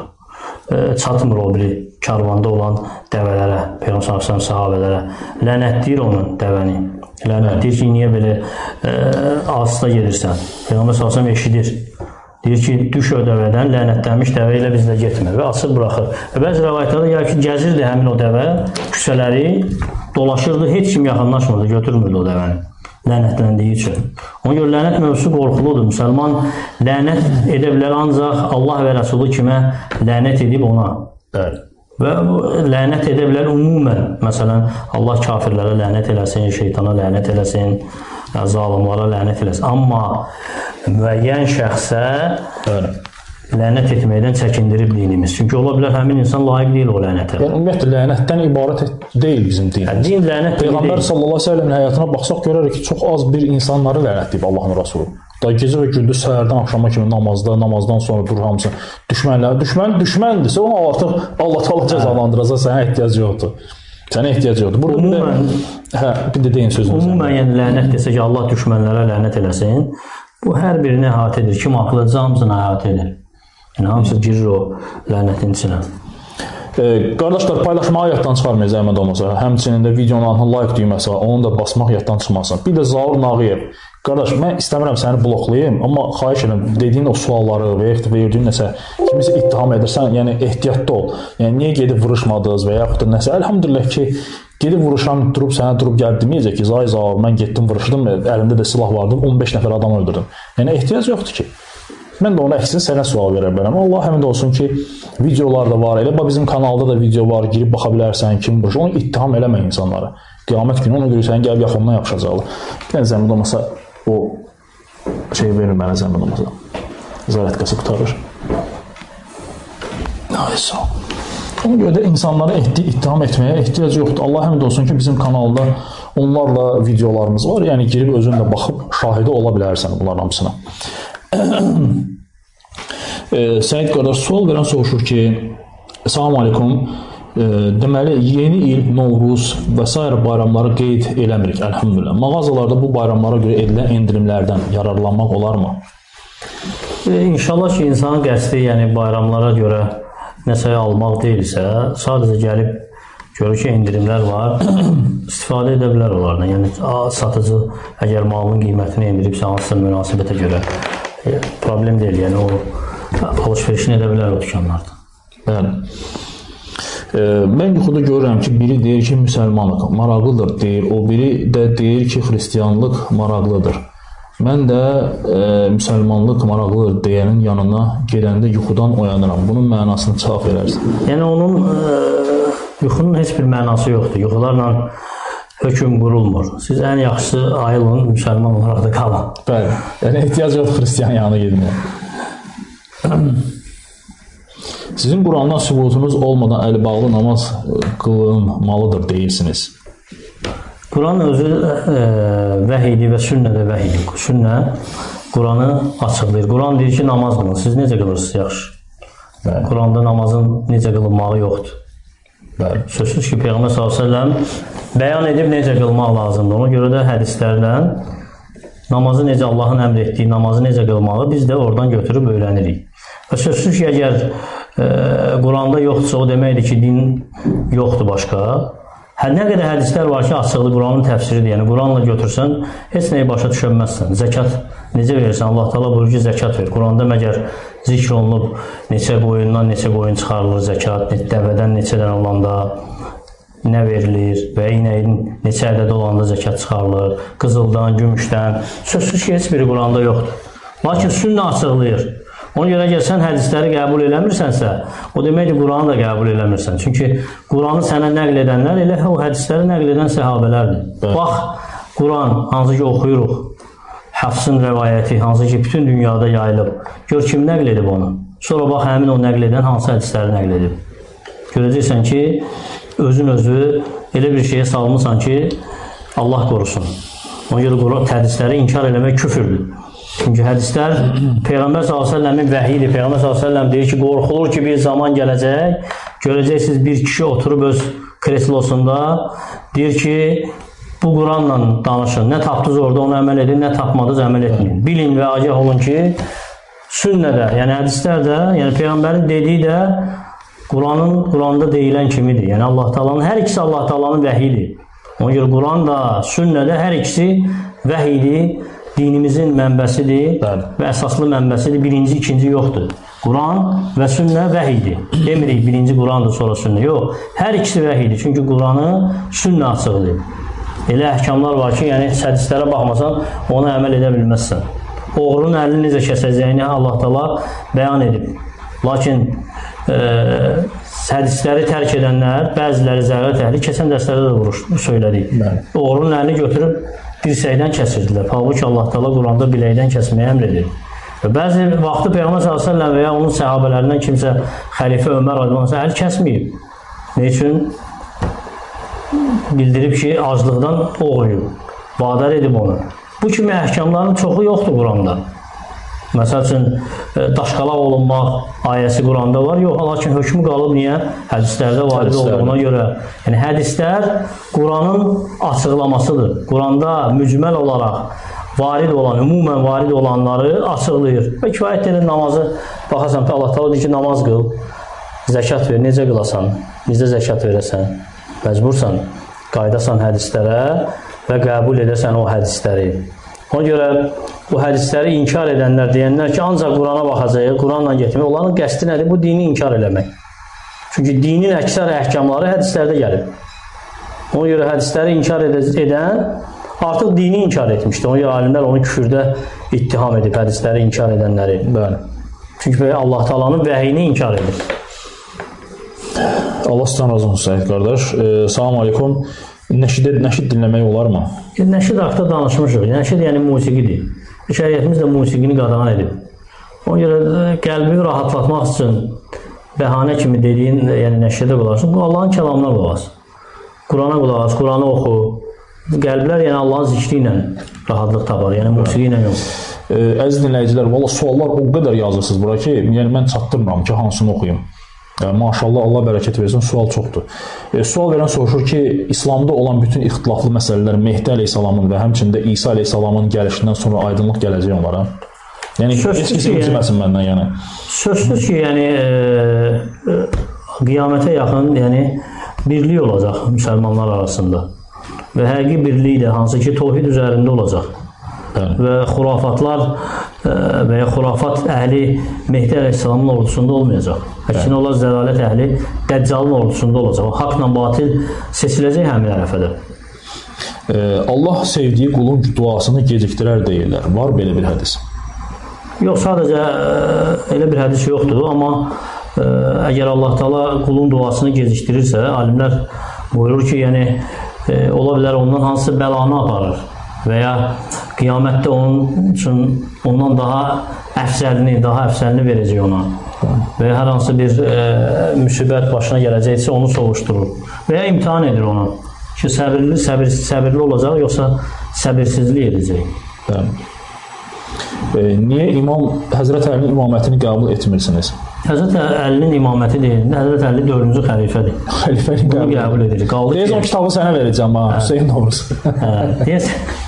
E, çatmır o biri karvanda olan dəvələrə, Peyğəmbər sallallahu əleyhi və səlləm sahabələrə. Lənətləyir onun dəvəni. Lənətləyir ki, niyə belə e, asla gedirsən? Peyğəmbər sallallahu əleyhi və səlləm eşidir. Deyir ki, düş o dəvədən, lənətlənmiş dəvə ilə bizlə getmir və asıb buraxır. Və bəzi rəvayətlərdə gəlir ki, gəzirdi həmin o dəvə, küçələri dolaşırdı, heç kim yaxınlaşmırdı, götürmürdü o dəvəni, lənətləndiyi üçün. Ona görə lənət mövzusu qorxuludur. Müsəlman lənət edə bilər, ancaq Allah və Rəsulu kimə lənət edib ona. Bəli. Və lənət edə bilər ümumən. Məsələn, Allah kafirlərə lənət eləsin, şeytana lənət eləsin, zalimlara lənət eləsin. Amma müəyyən şəxsə Bəli. lənət etməkdən çəkindirib dinimiz. Çünki ola bilər həmin insan layiq deyil o lənətə. Yəni ümumiyyətlə lənətdən ibarət deyil bizim dinimiz. Hə, din lənət deyil. Peyğəmbər sallallahu əleyhi və səlləmin həyatına baxsaq görərik ki, çox az bir insanları lənətləyib Allahın Rəsulu. Da gecə və gündüz səhərdən axşama kimi namazda, namazdan sonra durur hamısı düşmənlər. Düşmən düşməndirsə onu artıq Allah Taala cəzalandıracaq, sənə ehtiyac yoxdur. Sənə ehtiyac yoxdur. Burada Umumən, bir də, hə, bir də deyin sözünüzü. Umumən yəni lənət desə ki, Allah düşmənlərə lənət eləsin. Bu hər birini əhatə edir. Kim haqlıdırsa hamısını əhatə edir. Yəni hamısı girir o lənətin içinə. E, qardaşlar, paylaşmağı yaddan çıxarmayız zəhmət olmasa. Həmçinin də videonun like düyməsi var, onu da basmaq yaddan çıxmasın. Bir də Zaur Nağıyev. Qardaş, mən istəmirəm səni bloklayayım, amma xahiş edirəm, dediyin o sualları və ya verdiyin nəsə kimisə ittiham edirsən, yəni ehtiyatlı ol. Yəni niyə gedib vuruşmadınız və yaxud da nəsə. Əlhamdülillah ki, gedib vuruşan durub sənə durub gəlib deməyəcək ki, zay Zaur, mən getdim vuruşdum, əlimdə də silah vardı, on beş nəfər adam öldürdüm. Yəni ehtiyac yoxdur ki. Mən də ona əksin sənə sual verə bilərəm. Allah həmd olsun ki, videolar da var. Elə bizim kanalda da video var. Girib baxa bilərsən, kim vurur. Onu ittiham eləmə insanlara. Qiyamət günü ona görə səni gəlib yaxından yapışacaqlar. Bir zəmin olmasa o şey verir mənə zəmin olmasa. Zərətkəsi qutarır. Nəysə. Ona görə də insanlara ittiham etməyə ehtiyac yoxdur. Allah həmd olsun ki, bizim kanalda onlarla videolarımız var. Yəni girib özün də baxıb şahidi ola bilərsən bunların hamısına. e, Səid qardaş sual verən soruşur ki, Salam aleykum, e, deməli yeni il, Novruz və s. bayramları qeyd eləmirik, əlhamdülillah. Mağazalarda bu bayramlara görə edilən endirimlərdən yararlanmaq olarmı? E, İnşallah ki, insanın qəsdi yəni bayramlara görə nəsə almaq deyilsə, sadəcə gəlib görür ki, endirimlər var, istifadə edə bilər onlardan. Yəni satıcı əgər malın qiymətini endiribsə, hansısa münasibətə görə e, problem deyil, yəni o alış-verişini edə bilər o dükanlarda. Bəli. E, mən yuxuda görürəm ki, biri deyir ki, müsəlmanlıq maraqlıdır deyir, o biri də deyir ki, xristiyanlıq maraqlıdır. Mən də e, müsəlmanlıq maraqlıdır deyənin yanına gedəndə yuxudan oyanıram. Bunun mənasını cavab verərsin. Yəni onun e, yuxunun heç bir mənası yoxdur. Yuxularla hökm qurulmur. Siz ən yaxşısı ayılın, müsəlman olaraq da qalın. Bəli. Yəni ehtiyac yoxdur xristiyan yanına getməyə. Sizin Qurandan sübutunuz olmadan əli bağlı namaz qılınmalıdır deyirsiniz. Quran özü e, vəhiydir və sünnə də vəhiydir. Sünnə Quranı açıqlayır. Quran deyir ki, namaz qılın. Siz necə qılırsınız? Yaxşı. Bəli. Quranda namazın necə qılınmağı yoxdur. Bəli. Sözsüz ki, Peyğəmbər sallallahu əleyhi və səlləm bəyan edib necə qılmaq lazımdır. Ona görə də hədislərdən namazı necə Allahın əmr etdiyi, namazı necə qılmağı biz də oradan götürüb öyrənirik. Və sözsüz ki, əgər e, Quranda yoxdursa, o deməkdir ki, din yoxdur başqa. Hər nə qədər hədislər var ki, açıqlı Quranın təfsiridir. Yəni Quranla götürsən, heç nəyi başa düşə bilməzsən. Zəkat necə verirsən? Allah Taala buyurur ki, zəkat ver. Quranda məgər zikr olunub neçə qoyundan neçə qoyun çıxarılır zəkat, dəvədən neçədən olanda nə verilir və inəyin neçə ədəd olanda zəkat çıxarılır, qızıldan, gümüşdən. Sözsüz ki, heç biri Quranda yoxdur. Lakin sünnə açıqlayır. Ona görə əgər sən hədisləri qəbul eləmirsənsə, o deməkdir, Quranı da qəbul eləmirsən. Çünki Quranı sənə nəql edənlər elə o hədisləri nəql edən səhabələrdir. Evet. Bax, Quran, hansı ki oxuyuruq, Hafsın rəvayəti, hansı ki bütün dünyada yayılıb. Gör kim nəql edib onu. Sonra bax, həmin o nəql edən hansı hədisləri nəql edib. Görəcəksən ki, özün özü elə bir şeyə salmısan ki, Allah qorusun. Ona görə hədisləri inkar eləmək küfürdür. Çünki hədislər Peyğəmbər sallallahu əleyhi və səlləmin vəhiyidir. Peyğəmbər sallallahu əleyhi və səlləm deyir ki, qorxulur ki, bir zaman gələcək, görəcəksiniz bir kişi oturub öz kreslosunda, deyir ki, bu Quranla danışın. Nə tapdınız orada onu əməl edin, nə tapmadınız əməl etməyin. Bilin və agah olun ki, sünnədə, yəni hədislərdə, yəni Peyğəmbərin dediyi də Quranın, Quranda deyilən kimidir. Yəni Allah Taala'nın, hər ikisi Allah Taala'nın vəhiyidir. Ona görə Quran da, sünnədə hər ikisi vəhiyidir, dinimizin mənbəsidir Bəli. Və əsaslı mənbəsidir. Birinci, ikinci yoxdur. Quran və sünnə vəhiyidir. Demirik birinci Qurandır, sonra sünnə. Yox, hər ikisi vəhiyidir. Çünki Quranı sünnə açıqlayır. Elə əhkamlar var ki, yəni hədislərə baxmasan, ona əməl edə bilməzsən. Oğrunun əlini necə kəsəcəyini Allah Taala bəyan edib. Lakin e, hədisləri tərk edənlər, bəziləri zərrət əhli, keçən dərslərdə də vuruş, söylədik. Oğrunun əlini götürüb dirsəkdən kəsirdilər. Halbuki Allah Taala Quranda biləkdən kəsməyə əmr edir. Və bəzi vaxtı Peyğəmbər sallallahu əleyhi və səlləm və ya onun səhabələrindən kimsə xəlifə Ömər radiyallahu anh əl kəsməyib. Ne üçün? Bildirib ki, aclıqdan oğruyub, vadar edib onu. Bu kimi əhkamların çoxu yoxdur Quranda. Məsəl üçün, daşqalaq olunmaq ayəsi Quranda var, yox, lakin hökmü qalıb niyə? Hədislərdə varid olduğuna görə. Yəni, hədislər Quranın açıqlamasıdır. Quranda mücməl olaraq varid olan, ümumən varid olanları açıqlayır. Və kifayət edir namazı, baxarsan ki, Allah Taala deyir ki, namaz qıl, zəkat ver, necə qılasan, necə zəkat verəsən? Məcbursan, qaydasan hədislərə və qəbul edəsən o hədisləri. Ona görə bu hədisləri inkar edənlər, deyənlər ki, ancaq Qurana baxacaq, Quranla getmək, onların qəsdi nədir? Bu dini inkar eləmək. Çünki dinin əksər əhkamları hədislərdə gəlir. Ona görə hədisləri inkar edən artıq dini inkar etmişdir. Ona görə alimlər onu küfürdə ittiham edib, hədisləri inkar edənləri. Bəli. Çünki Allah Taala'nın vəhiyini inkar edir. Allah sizdən razı olsun Səhid qardaş. E, Salam aleykum. Nəşid, nəşid dinləmək olarmı? Nəşid haqda danışmışıq. Nəşid yəni musiqidir. Şəriətimiz də musiqini qadağan edib. Ona görə qəlbi rahatlatmaq üçün bəhanə kimi dediyin, yəni nəşidə qulaq asın. Allahın kəlamına qulaq as. Qurana qulaq as, Quranı oxu. Qəlblər yəni Allahın zikri ilə rahatlıq tapar. Yəni musiqi ilə yox. E, əziz dinləyicilər, valla suallar o qədər yazırsınız bura ki, yəni mən çatdırmıram ki, hansını oxuyum. Yəni, maşallah, Allah bərəkət versin, sual çoxdur. E, sual verən soruşur ki, İslamda olan bütün ixtilaflı məsələlər Mehdi əleyhissalamın və həmçində İsa əleyhissalamın gəlişindən sonra aydınlıq gələcək onlara. Yəni, heç kəsi üzməsin məndən, yəni. Sözsüz ki, yəni, e, e, qiyamətə yaxın, yəni, birlik olacaq müsəlmanlar arasında. Və həqiqi birlik də, hansı ki, tövhid üzərində olacaq. Bəli. Və xurafatlar və ya xurafat əhli Mehdi əleyhissalamın ordusunda olmayacaq. Əksinə onlar zəlalət əhli Dəccalın ordusunda olacaq. O haqla batil seçiləcək həmin ərəfədə. Ee, Allah sevdiyi qulun duasını gecikdirər deyirlər. Var belə bir hədis? Yox, sadəcə elə bir hədis yoxdur. Amma ə, əgər Allah Taala qulun duasını gecikdirirsə, alimlər buyurur ki, yəni ə, ola bilər ondan hansı bəlanı aparır. Və ya qiyamətdə onun üçün ondan daha əfsəlini, daha əfsəlini verəcək ona. Və ya hər hansı bir e, müsibət başına gələcəksə onu soruşturur. Və ya imtihan edir onu. Ki, səbirli, səbir, səbirli olacaq, yoxsa səbirsizlik edəcək. Bəli. E, niyə imam, Həzrət Əlinin imamətini qəbul etmirsiniz? Həzrət Əlinin imaməti deyil, Həzrət Əli dördüncü xəlifədir. Xəlifəni qəbul, qəbul edilir. Deyəz, o kitabı sənə verəcəm, ha, Hüseyin doğrusu. Hə, deyəz.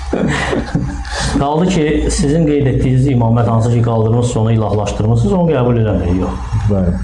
Qaldı ki, sizin qeyd etdiyiniz imamət hansı ki, qaldırmışsınız, onu ilahlaşdırmışsınız, onu qəbul edəməyik, yox. Bəli.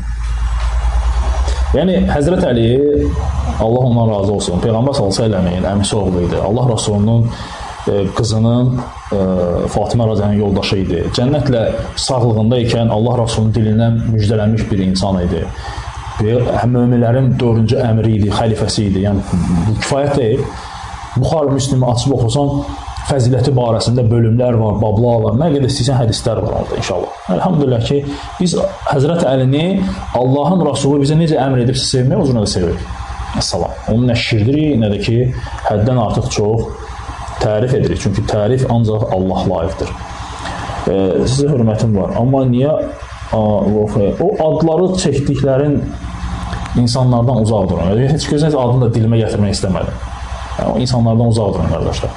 Yəni, Həzrət Əli, Allah ondan razı olsun, Peyğəmbər sallallahu əleyhi və səlləmin əmisi oğlu idi. Allah Rasulunun e, qızının e, Fatimə radiyallahu yoldaşı idi. Cənnətlə sağlığında ikən Allah Rasulunun dilindən müjdələnmiş bir insan idi. Möminlərin dördüncü əmri idi, xəlifəsi idi. Yəni, bu kifayət deyil. Buxar Müslimi açıb oxusan, fəziləti barəsində bölümlər var, bablar var, nə qədər istəyirsən hədislər var orada inşallah. Elhamdülillah ki, biz Həzrət Əlini Allahın Rasulü bizə necə əmr edibsə sevmək, o cürə də sevirik. Əssalam. Onu nə şişirdirik, nə də ki, həddən artıq çox tərif edirik. Çünki tərif ancaq Allah layiqdir. E, sizə hörmətim var. Amma niyə o adları çəkdiklərin insanlardan uzaq durun. Yəni, heç gözünüz adını da dilimə gətirmək istəmədim. Yəni, o insanlardan uzaq durun, qardaşlar.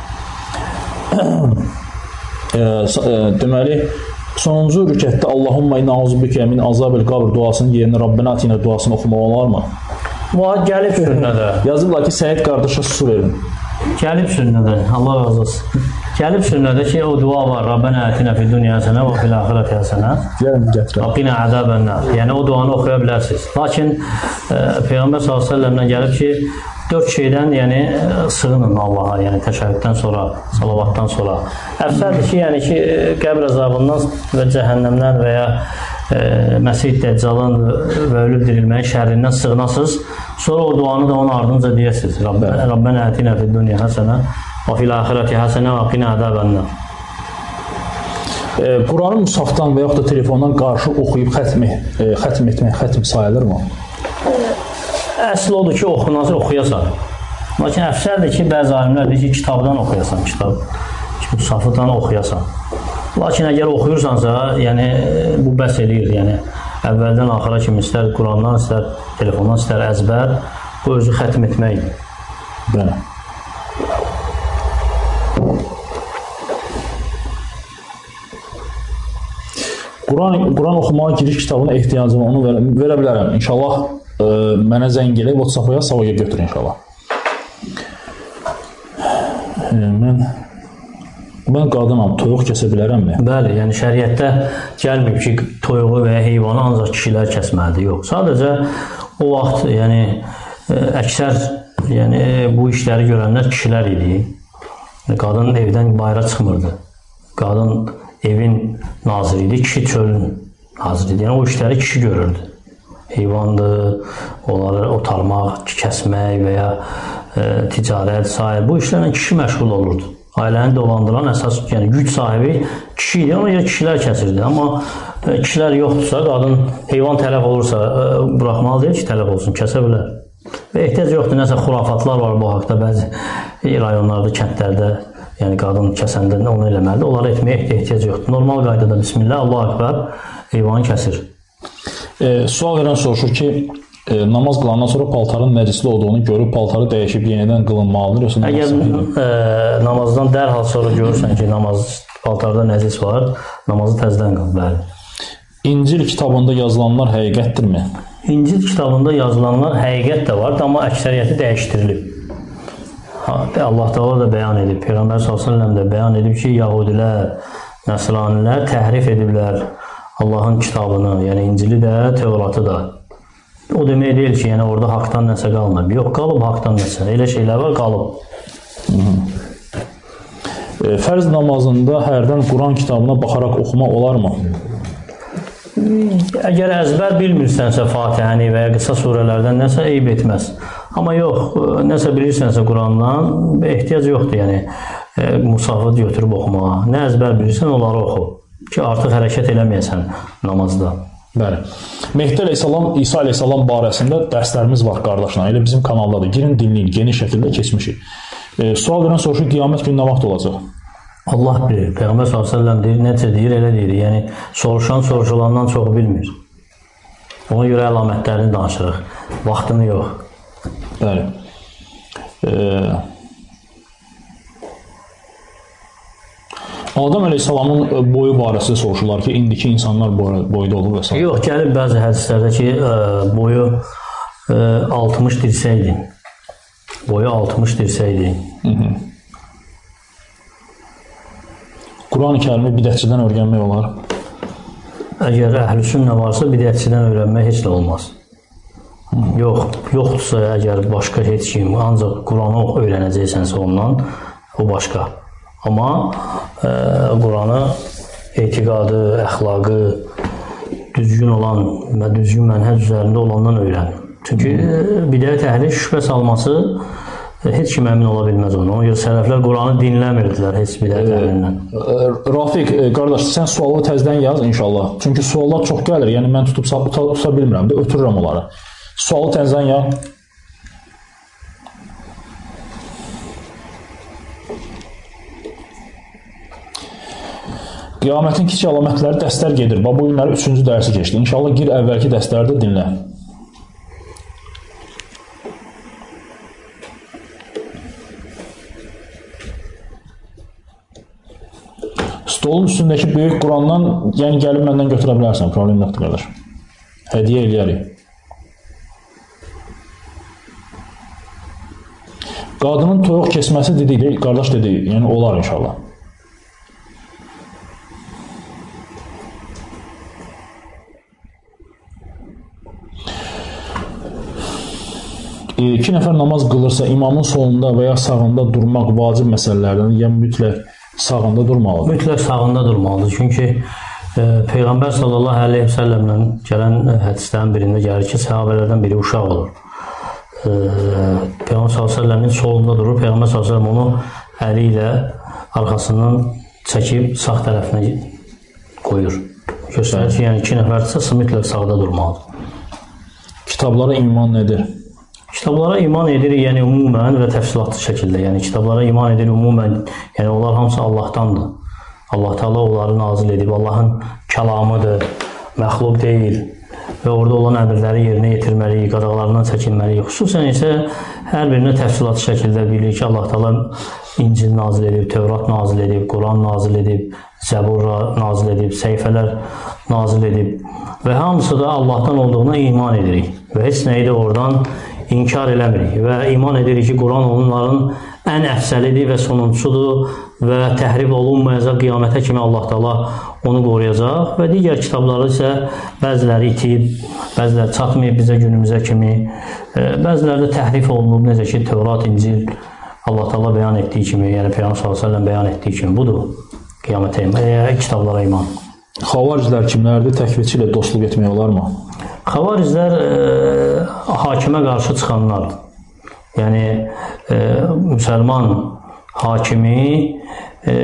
e, e, deməli, sonuncu rükətdə Allahumma inna auzubikə min azabil qabr duasının yerinə Rabbena atina duasını oxumaq olarmı? Muad gəlib sünnədə. Yazıblar ki, Səid qardaşa su verin. Gəlib sünnədə. Allah razı olsun. Gəlib sünnədə ki, o dua var. Rabbena atina fid dunya həsənə və fil axirati həsənə. Gəlin gətirək. Və qina əzabən-nar. Yəni o duanı oxuya bilərsiniz. Lakin e, Peyğəmbər sallallahu əleyhi və səlləmdən gəlib ki, dörd şeydən, yəni sığının Allaha, yəni təşəhhüddən sonra, salavatdan sonra. Əfsərdir ki, yəni ki, qəbr əzabından və cəhənnəmdən və ya e, Məsih Dəccalın və ölüb dirilməyin şərrindən sığınasınız. Sonra o duanı da onun ardınca deyəsiniz. Rabbena atina fid dunya həsənə və fil axirati həsənə və qina əzabən-nar. E, Quranı musafdan və yaxud da telefondan qarşı oxuyub xətm, e, xətm etmək, xətm sayılırmı? Əsl odur ki, oxunası oxuyasan. Lakin əfsərdir ki, bəzi alimlər deyir ki, kitabdan oxuyasan, kitab, musafdan oxuyasan. Lakin əgər oxuyursansa, yəni bu bəs eləyir. Yəni əvvəldən axıra kimi istər Qurandan, istər telefondan, istər əzbər, bu özü xətm etməkdir. Bəli. Quran, Quran oxumağa giriş kitabına ehtiyacım var, onu verə, verə bilərəm. İnşallah ə, mənə zəng eləyib, WhatsApp-a savaya götür inşallah. E, mən mən qadınam, toyuq kəsə bilərəmmi? Bəli, yəni şəriətdə gəlməyib ki, toyuğu və ya heyvanı ancaq kişilər kəsməlidir. Yox, sadəcə o vaxt yəni ə, əksər yəni bu işləri görənlər kişilər idi. Qadın evdən bayıra çıxmırdı. Qadın evin naziri idi, kişi çölün naziri idi. Yəni o işləri kişi görürdü. Heyvandır, onları otarmaq, kəsmək və ya e, ticarət, sair. Bu işlərlə kişi məşğul olurdu. Ailəni dolandıran əsas, yəni güc sahibi kişi idi. Ona görə kişilər kəsirdi. Amma e, kişilər yoxdursa, qadın heyvan tələf olursa, e, buraxmalı deyil ki, tələf olsun, kəsə bilər. Və ehtiyac yoxdur, nəsə xurafatlar var bu haqda bəzi rayonlarda, kəndlərdə. Yəni qadın kəsəndə onu eləməlidir. Onları etməyə ehtiyac yoxdur. Normal qaydada bismillah, Allahu Ekber, heyvanı kəsir. E, sual verən soruşur ki, e, namaz qılandan sonra paltarın nəcisli olduğunu görüb paltarı dəyişib yenidən qılınmalıdır. Yoxsa əgər e, namazdan dərhal sonra görürsən ki, namaz paltarda nəcis var, namazı təzədən qıl. Bəli. İncil kitabında yazılanlar həqiqətdirmi? İncil kitabında yazılanlar həqiqət də var, amma əksəriyyəti dəyişdirilib. Ha, Allah Teala da bəyan edib, Peyğəmbər sallallahu əleyhi və səlləm də bəyan edib ki, Yahudilər, Nəsranilər təhrif ediblər Allahın kitabını, yəni İncili də, Tevratı da. O demək deyil ki, yəni orada haqdan nəsə qalmayıb. Yox, qalıb haqdan nəsə. Elə şeylər var, qalıb. E, fərz namazında hərdən Quran kitabına baxaraq oxumaq olarmı? Əgər əzbər bilmirsənsə Fatihəni və ya qısa surələrdən nəsə eyb etməz. Amma yox, nəsə bilirsənsə Qurandan ehtiyac yoxdur, yəni e, musafı götürüb oxumağa. Nə əzbər bilirsən, onları oxu ki, artıq hərəkət eləməyəsən namazda. Bəli. Mehdi əleyhissalam, İsa əleyhissalam barəsində dərslərimiz var qardaşlar. Elə bizim kanaldadır. Girin, dinləyin, geniş şəkildə keçmişik. E, sual verən soruşur, qiyamət günü nə vaxt olacaq? Allah bilir. Peyğəmbər sallallahu əleyhi və səlləm deyir, necə deyir, elə deyir. Yəni soruşan soruşulandan çox bilmir. Ona görə əlamətlərini danışırıq. Vaxtını yox. Bəli. Ee, Adəm əleyhissalamın boyu barəsində soruşurlar ki, indiki insanlar boyda olur və s. Yox, gəlib bəzi hədislərdə ki, boyu altmış dirsəkdir. Boyu altmış dirsəkdir. Hı -hı. Quran-ı Kərimi bidətçidən öyrənmək olar. Əgər əhl-i sünnə varsa, bidətçidən öyrənmək heç də olmaz. Hmm. Yox, yoxdursa əgər başqa heç kim, ancaq Quranı öyrənəcəksənsə ondan, o başqa. Amma e, Quranı etiqadı, əxlaqı düzgün olan və düzgün mənhəc üzərində olandan öyrən. Çünki hmm. bidət əhli şübhə salması heç kim əmin ola bilməz onu. Ona görə sələflər Quranı dinləmirdilər heç bir ədəbindən. Rafiq, qardaş, sən sualı təzdən yaz inşallah. Çünki suallar çox gəlir, yəni mən tutub tuta bilmirəm də, ötürürəm onları. Sualı təzdən yaz. Qiyamətin kiçik əlamətləri dərslər gedir. Bu günləri üçüncü dərsi keçdi. İnşallah gir əvvəlki dərsləri də dinlə. Stolun üstündəki böyük Qurandan, yəni gəlib məndən götürə bilərsən, problem yoxdur, qardaş. Hədiyyə eləyərik. Qadının toyuq kesməsi dedik, qardaş dedi, yəni olar inşallah. İki nəfər namaz qılırsa, imamın solunda və ya sağında durmaq vacib məsələlərdən, yəni mütləq sağında durmalıdır. Mütləq sağında durmalıdır. Çünki e, Peyğəmbər sallallahu əleyhi və səlləmlə gələn hədislərin birində gəlir ki, səhabələrdən biri uşaq olur. E, Peyğəmbər sallallahu əleyhi və səlləmin solunda durur. Peyğəmbər sallallahu əleyhi və səlləm onu əli ilə arxasından çəkib sağ tərəfinə qoyur. Göstərir ki, yəni iki nəfərdirsə, mütləq sağda durmalıdır. Kitablara iman nedir? Kitablara iman edirik, yəni ümumən və təfsilatlı şəkildə. Yəni kitablara iman edirik ümumən, yəni onlar hamısı Allahdandır. Allah Teala onları nazil edib, Allahın kəlamıdır, məxluq deyil və orada olan əmrləri yerinə yetirməliyik, qadağalarından çəkinməliyik. Xüsusən isə hər birinə təfsilatlı şəkildə bilir ki, Allah Teala İncil nazil edib, Tövrat nazil edib, Quran nazil edib, Zəbur nazil edib, səhifələr nazil edib və hamısı da Allahdan olduğuna iman edirik və heç nəyi də oradan inkar eləmirik və iman edirik ki, Quran onların ən əfsəlidir və sonuncusudur və təhrif olunmayacaq, qiyamətə kimi Allah Teala onu qoruyacaq və digər kitabları isə bəziləri itib, bəziləri çatmayıb bizə günümüzə kimi, bəziləri də təhrif olunub, necə ki, Tövrat, İncil Allah Teala bəyan etdiyi kimi, yəni Peyğəmbər sallallahu əleyhi və səlləm bəyan etdiyi kimi budur qiyamətə iman, kitablara iman. Xavariclər kimlərdir? Təkfirçi ilə dostluq etmək olarmı? Xavariclər e, hakimə qarşı çıxanlardır. Yəni, e, müsəlman hakimi e,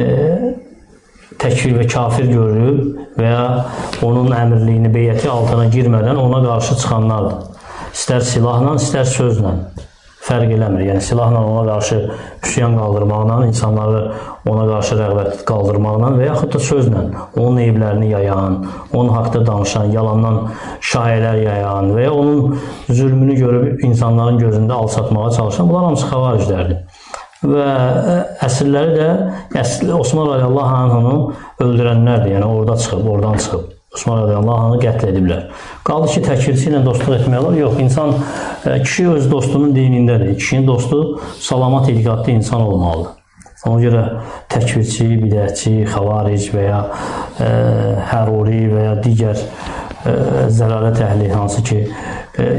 təkfir və kafir görüb və ya onun əmirliyini, beyyəti altına girmədən ona qarşı çıxanlardır. İstər silahla, istər sözlə. Fərq eləmir. Yəni, silahla ona qarşı üsyan qaldırmaqla, insanları ona qarşı rəğbət qaldırmaqla və yaxud da sözlə onun eyiblərini yayan, onun haqda danışan, yalandan şayələr yayan və ya onun zülmünü görüb insanların gözündə alçatmağa çalışan, bunlar hamısı xavariclərdir. Və əsrləri də əsl, Osman radiyallahu anh'ını öldürənlərdir. Yəni, orada çıxıb, oradan çıxıb. Osman radiyallahu anh'ını qətl ediblər. Qaldı ki, təkfirçi ilə dostluq etmək olar. Yox, insan, kişi öz dostunun dinindədir. Kişinin dostu salamat etiqadlı insan olmalıdır. Ona görə təkfirçi, bidətçi, xavaric və ya e, həruri və ya digər e, zəlalət əhli hansı ki e,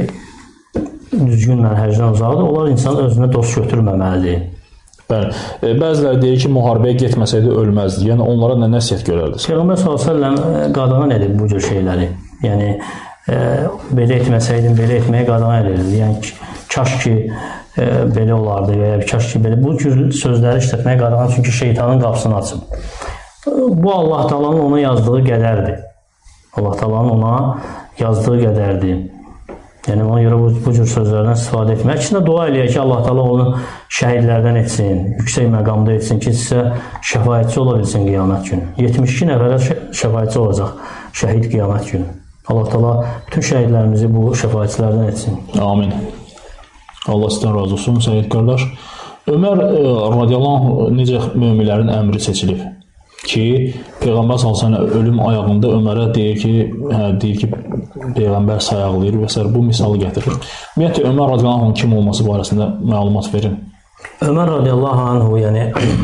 düzgün mənhəcdən uzaqdır, onlar insan özünə dost götürməməlidir. Bəli. E, bəziləri deyir ki, müharibəyə getməsəydi ölməzdi. Yəni, onlara nə nəsiyyət görərdiniz? Peyğəmbər sallallahu əleyhi və səlləm qadağan edib bu cür şeyləri. Yəni, e, belə etməsəydim, belə etməyə qadağan edirdi. Yəni, kaş ki, e, belə olardı və ya kaş ki, belə. Bu cür sözləri işlətməyə qadağan, çünki şeytanın qapısını açıb. Bu, Allah Taala'nın ona yazdığı qədərdir. Allah Taala'nın ona yazdığı qədərdir. Yəni, ona görə bu, bu cür sözlərdən istifadə etmək. Əksinə dua eləyək ki, Allah Teala onu şəhidlərdən etsin, yüksək məqamda etsin ki, sizə şəfaətçi ola bilsin qiyamət günü. yetmiş iki nəfərə şəfaətçi olacaq şəhid qiyamət günü. Allah Teala bütün şəhidlərimizi bu şəfaətçilərdən etsin. Amin. Allah sizdən razı olsun, Səyyid qardaş. Ömər e, radiyallahu anh necə möminlərin əmri seçilib? Ki, Peyğəmbər sallallahu əleyhi və səlləm ölüm ayağında Ömərə deyir ki, hə, deyir ki, Peyğəmbər sayaqlayır və s. bu misalı gətirir. Ümumiyyətlə, Ömər radiyallahu anh kim olması barəsində məlumat verin. Ömər radiyallahu anh, yəni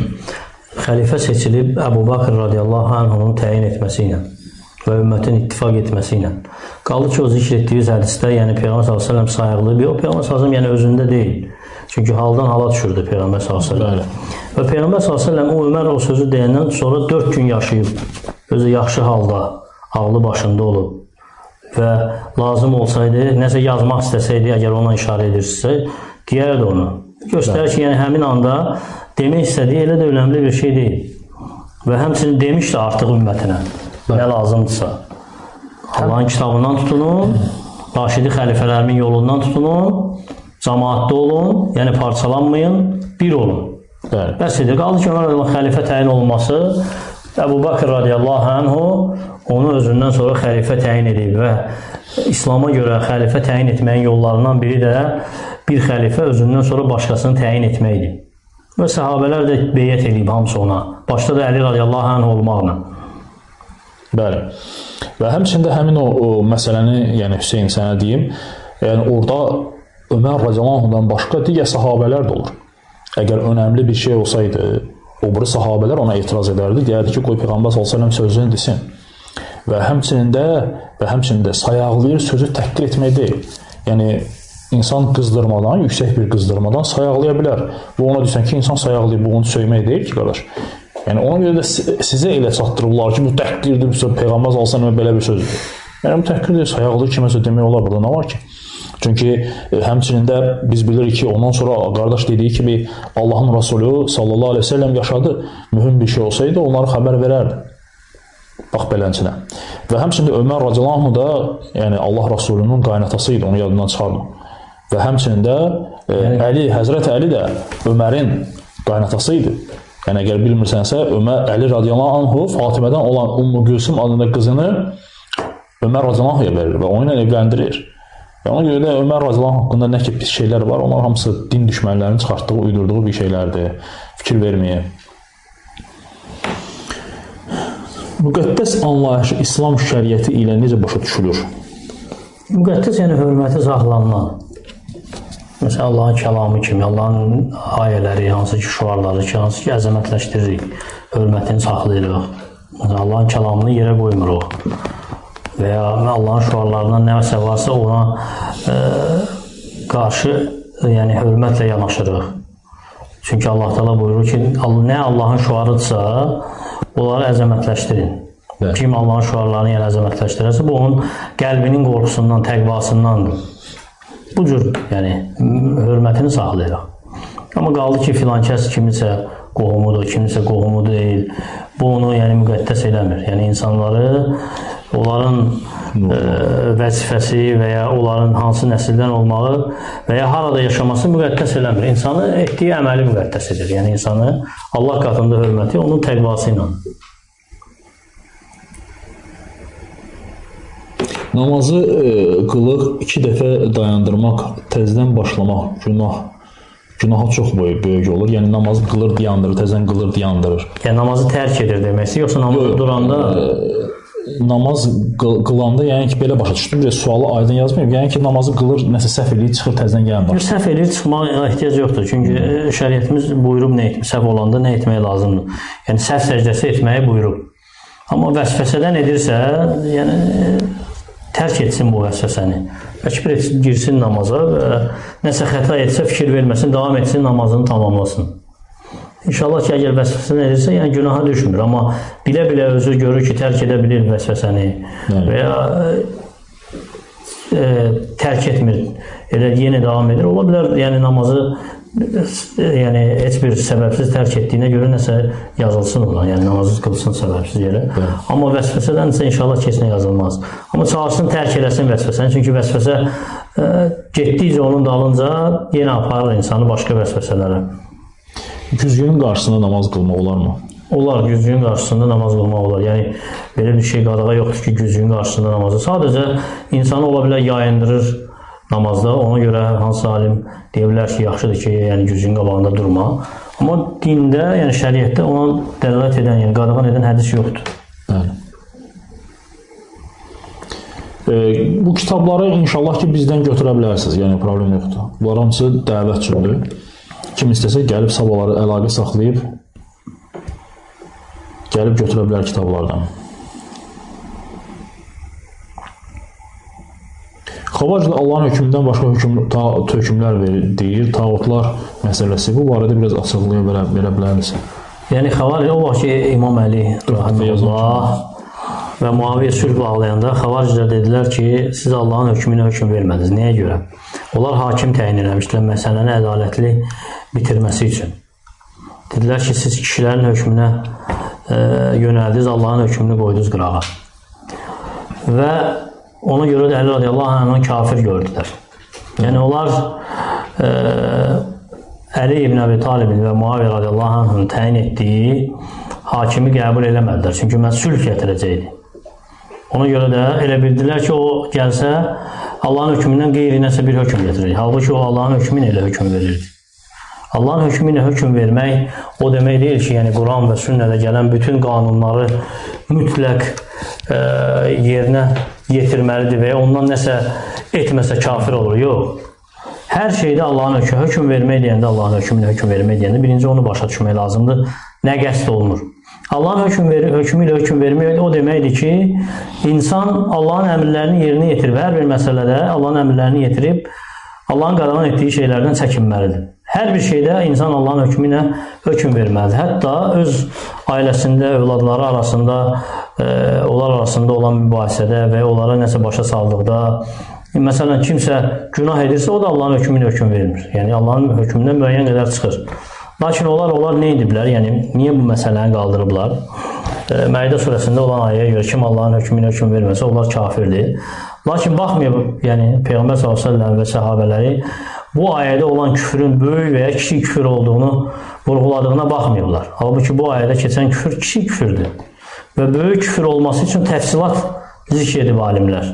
xəlifə seçilib Əbu Bakr radiyallahu anh'ın təyin etməsi ilə və ümmətin ittifaq etməsi ilə. Qaldı ki, o zikr etdiyiniz hədisdə, yəni Peyğəmbər sallallahu əleyhi və səlləm sayaqlayıb, o Peyğəmbər sallallahu əleyhi və səlləm yəni özündə deyil. Çünki haldan hala düşürdü Peyğəmbər sallallahu əleyhi və səlləm. Və Peyğəmbər sallallahu əleyhi və səlləm o Ömər o sözü deyəndən sonra dörd gün yaşayıb, özü yaxşı halda, ağlı başında olub və lazım olsaydı, nəsə yazmaq istəsəydi, əgər ona işarə edirsə, deyərdi onu. Göstərir ki, yəni həmin anda demək istədiyi elə də önəmli bir şey deyil. Və həmçinin demişdi artıq ümmətinə nə lazımdırsa. Allahın kitabından tutunun, Raşidi xəlifələrimin yolundan tutunun, cəmaatda olun, yəni parçalanmayın, bir olun. Bəli. Bəs edir. Qaldı ki, Ömər radiyallahu xəlifə təyin olunması, Əbu Bakır radiyallahu anhu onu özündən sonra xəlifə təyin edib və İslama görə xəlifə təyin etməyin yollarından biri də bir xəlifə özündən sonra başqasını təyin etməkdir. Və səhabələr də beyyət edib hamısı ona. Başda da Əli radiyallahu anh olmaqla. Bəli. Və həmçində həmin o, o məsələni, yəni Hüseyin sənə deyim, yəni orada Ömər radiyallahu anhudan başqa digər səhabələr də olur. Əgər önəmli bir şey olsaydı, o biri sahabələr ona etiraz edərdi, deyərdi ki, qoy Peyğəmbər sallallahu əleyhi və səlləm sözünü desin. Və həmçinin də və həmçinin də sayaqlayır sözü təhqir etmək deyil. Yəni insan qızdırmadan, yüksək bir qızdırmadan sayaqlaya bilər. Və ona desən ki, insan sayaqlayıb bu onu söymək deyil ki, qardaş. Yəni ona görə də sizə elə çatdırırlar ki, bu təhqirdir, Peyğəmbər sallallahu əleyhi və səlləm belə bir sözdür. Yəni bu təhqirdir, sayaqlayır kiməsə demək olar, burada nə var ki? Çünki e, həmçinin də biz bilirik ki, ondan sonra qardaş dediyi kimi Allahın Rasulü sallallahu aleyhi ve sellem yaşadı. Mühüm bir şey olsaydı onları xəbər verərdi. Bax belənçinə. Və həmçində Ömər radiyallahu anh da, yəni Allah Rasulunun qaynatası idi, onu yadından çıxarma. Və həmçinin də e, Əli, Həzrət Əli də Ömərin qaynatası idi. Yəni əgər bilmirsənsə, Ömər Əli radiyallahu anhu Fatimədən olan Ümmü Gülsüm adında qızını Ömər radiyallahu anhuya verir və onunla evləndirir. Və ona görə də Ömər radiyallahu anh haqqında nə ki pis şeylər var, onlar hamısı din düşmənlərinin çıxartdığı, uydurduğu bir şeylərdir. Fikir verməyə. Müqəddəs anlayışı İslam şəriəti ilə necə başa düşülür? Müqəddəs yəni hörməti saxlanılan. Məsələn, Allahın kəlamı kimi, Allahın ayələri, hansı ki şuarları ki, hansı ki əzəmətləşdiririk, hörmətini saxlayırıq. Məsələn, Allahın kəlamını yerə qoymuruq. Və ya Allahın şuarlarından nəsə varsa ona e, qarşı yəni, hörmətlə yanaşırıq. Çünki Allah Teala buyurur ki, nə Allahın şuarıdırsa, onları əzəmətləşdirin. Evet. Kim Allahın şuarlarını yəni, əzəmətləşdirərsə, bu onun qəlbinin qorxusundan, təqvasındandır. Bu cür yəni, hörmətini saxlayırıq. Amma qaldı ki, filan kəs kimisə qohumudur, kimisə qohumu deyil. Bu onu yəni, müqəddəs eləmir. Yəni insanları onların e, vəzifəsi və ya onların hansı nəsildən olmağı və ya harada yaşaması müqəddəs eləmir. İnsanı etdiyi əməli müqəddəs edir. Yəni insanı Allah qatında hörməti onun təqvası ilə. Namazı e, qılıq iki dəfə dayandırmaq, təzədən başlamaq günah günahı çox böyük, böyük olur. Yəni namazı qılır, dayandırır, təzədən qılır, dayandırır. Yəni namazı tərk edir deməksə, yoxsa namazı Yo, duranda e, namaz qılanda, yəni ki, belə başa düşdüm, sualı aydın yazmayayım. Yəni ki, namazı qılır, nəsə səhv eləyir, çıxır, təzədən gələn başlayır. Səhv eləyir, çıxmağa ehtiyac yoxdur. Çünki hmm. şəriətimiz buyurub nə etmək, səhv olanda nə etmək lazımdır. Yəni səhv səcdəsi etməyi buyurub. Amma vəsvəsədən edirsə, yəni tərk etsin bu vəsvəsəni. Bəlkə bir girsin namaza və nəsə xəta etsə fikir verməsin, davam etsin, namazını tamamlasın. İnşallah ki, əgər vəsvəsəni edirsə, yəni günaha düşmür. Amma bilə-bilə özü görür ki, tərk edə bilir vəsvəsəni və ya e, tərk etmir, elə yenə davam edir. Ola bilər, yəni namazı yəni heç bir səbəbsiz tərk etdiyinə görə nəsə yazılsın ona, yəni namazı qılsın səbəbsiz yerə. Evet. Amma vəsvəsədənsə inşallah kesinə yazılmaz. Amma çalışsın tərk eləsin vəsvəsəni, çünki vəsvəsə e, getdikcə onun dalınca yenə aparır insanı başqa vəsvəsələrə. Güzgünün qarşısında namaz qılmaq olarmı? Olar, güzgünün qarşısında namaz qılmaq olar. Yəni belə bir şey qadağa yoxdur ki, güzgünün qarşısında namazı. Sadəcə insanı ola bilər yayındırır namazda, ona görə hansı alim deyə bilər ki, yaxşıdır ki, yəni güzgünün qabağında durma. Amma dində, yəni şəriətdə ona dəlalət edən, yəni qadağan edən hədis yoxdur. Bəli. E, bu kitabları inşallah ki, bizdən götürə bilərsiniz, yəni problem yoxdur. Bunlar hamısı dəvət üçündür. Kim istəsə gəlib sabahları əlaqə saxlayıb gəlib götürə bilər kitablardan. Xavaricdə Allahın hökmündən başqa hökm, ta, hökmlər verir, deyir, tağutlar məsələsi. Bu barədə biraz açıqlaya verə, verə bilərmisin? Yəni Xavaricdə o vaxt ki, İmam Əli rahimehullah və Muaviyə sülh bağlayanda Xavaricdə dedilər ki, siz Allahın hökmünə hökm vermədiniz. Nəyə görə? Onlar hakim təyin eləmişdilər, məsələni ədalətli bitirməsi üçün. Dedilər ki, siz kişilərin hökmünə e, yönəldiniz, Allahın hökmünü qoydunuz qırağa. Və ona görə də Əli radiyallahu anh'ı kafir gördülər. Yəni, onlar e, Əli ibn Əbi Talibin və Muaviyə radiyallahu anh'ın təyin etdiyi hakimi qəbul eləmədilər. Çünki mən sülh gətirəcəkdi. Ona görə də elə bildilər ki, o gəlsə Allahın hökmündən qeyri nəsə bir hökm gətirir. Halbuki o Allahın hökmü ilə hökm verirdi. Allahın hökmü ilə hökm vermək o demək deyil ki, yəni Quran və sünnədə gələn bütün qanunları mütləq e, yerinə yetirməlidir və ya ondan nəsə etməsə kafir olur. Yox. Hər şeydə Allahın hökmü, hökm vermək deyəndə, Allahın hökmü ilə hökm vermək deyəndə birinci onu başa düşmək lazımdır. Nə qəsd olunur? Allahın hökm verir, hökmü ilə hökm vermək o deməkdir ki, insan Allahın əmrlərini yerinə yetirib, hər bir məsələdə Allahın əmrlərini yetirib, Allahın qadağan etdiyi şeylərdən çəkinməlidir. Hər bir şeydə insan Allahın hökmü ilə hökm verməlidir. Hətta öz ailəsində, övladları arasında, e, onlar arasında olan mübahisədə və ya onlara nəsə başa saldıqda, məsələn, kimsə günah edirsə, o da Allahın hökmü ilə hökm vermir. Yəni, Allahın hökmündən müəyyən qədər çıxır. Lakin onlar, onlar nə ediblər? Yəni, niyə bu məsələni qaldırıblar? E, Məidə surəsində olan ayəyə görə kim Allahın hökmü ilə hökm verməsə, onlar kafirdir. Lakin baxmayıb, yəni, Peyğəmbər sallallahu əleyhi və səlləm və səhabələri bu ayədə olan küfrün böyük və ya kiçik küfür olduğunu vurğuladığına baxmayıblar. Halbuki bu ayədə keçən küfür kiçik küfürdür. Və böyük küfür olması üçün təfsilat zikr edib alimlər.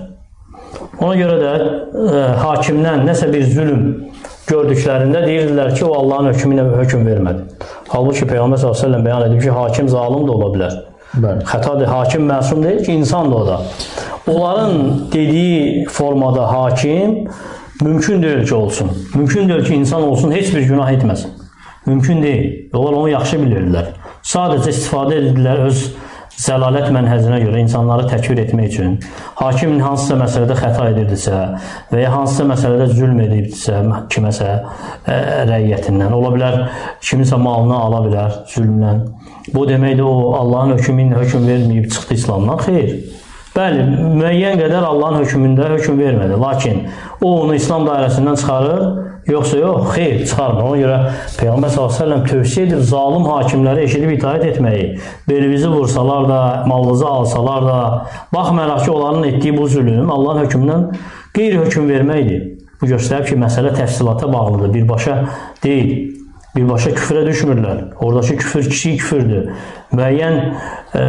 Ona görə də e, hakimdən nəsə bir zülm gördüklərində deyirdilər ki, o Allahın hökmü ilə hökm vermədi. Halbuki Peyğəmbər sallallahu əleyhi və səlləm bəyan edib ki, hakim zalim də ola bilər. Bəli. Xətadır, hakim məsum deyil ki, insan da o da. Onların dediyi formada hakim mümkün deyil ki, olsun. Mümkün deyil ki, insan olsun, heç bir günah etməsin. Mümkün deyil. Onlar onu yaxşı bilirdilər. Sadəcə istifadə edildilər öz zəlalət mənhəzinə görə insanları təkvir etmək üçün. Hakim hansısa məsələdə xəta edirdisə və ya hansısa məsələdə zülm edirdisə kiməsə ə, rəiyyətindən, ola bilər, kiminsə malını ala bilər zülmlə. Bu deməkdir, o Allahın hökmü ilə hökm verməyib çıxdı İslamdan. Xeyr. Bəli, müəyyən qədər Allahın hökmündə hökm vermədi. Lakin o onu İslam dairəsindən çıxarır, yoxsa yox, xeyr, çıxarmır. Ona görə Peyğəmbər sallallahu əleyhi və səlləm tövsiyə edir zalim hakimləri eşidib itaət etməyi. Belinizi vursalar da, malınızı alsalar da, baxmayaraq ki, onların etdiyi bu zülüm Allahın hökmündən qeyri-hökm verməkdir. Bu göstərib ki, məsələ təfsilata bağlıdır, birbaşa deyil. Birbaşa küfrə düşmürlər. Oradakı küfür kiçik küfürdür. Müəyyən e,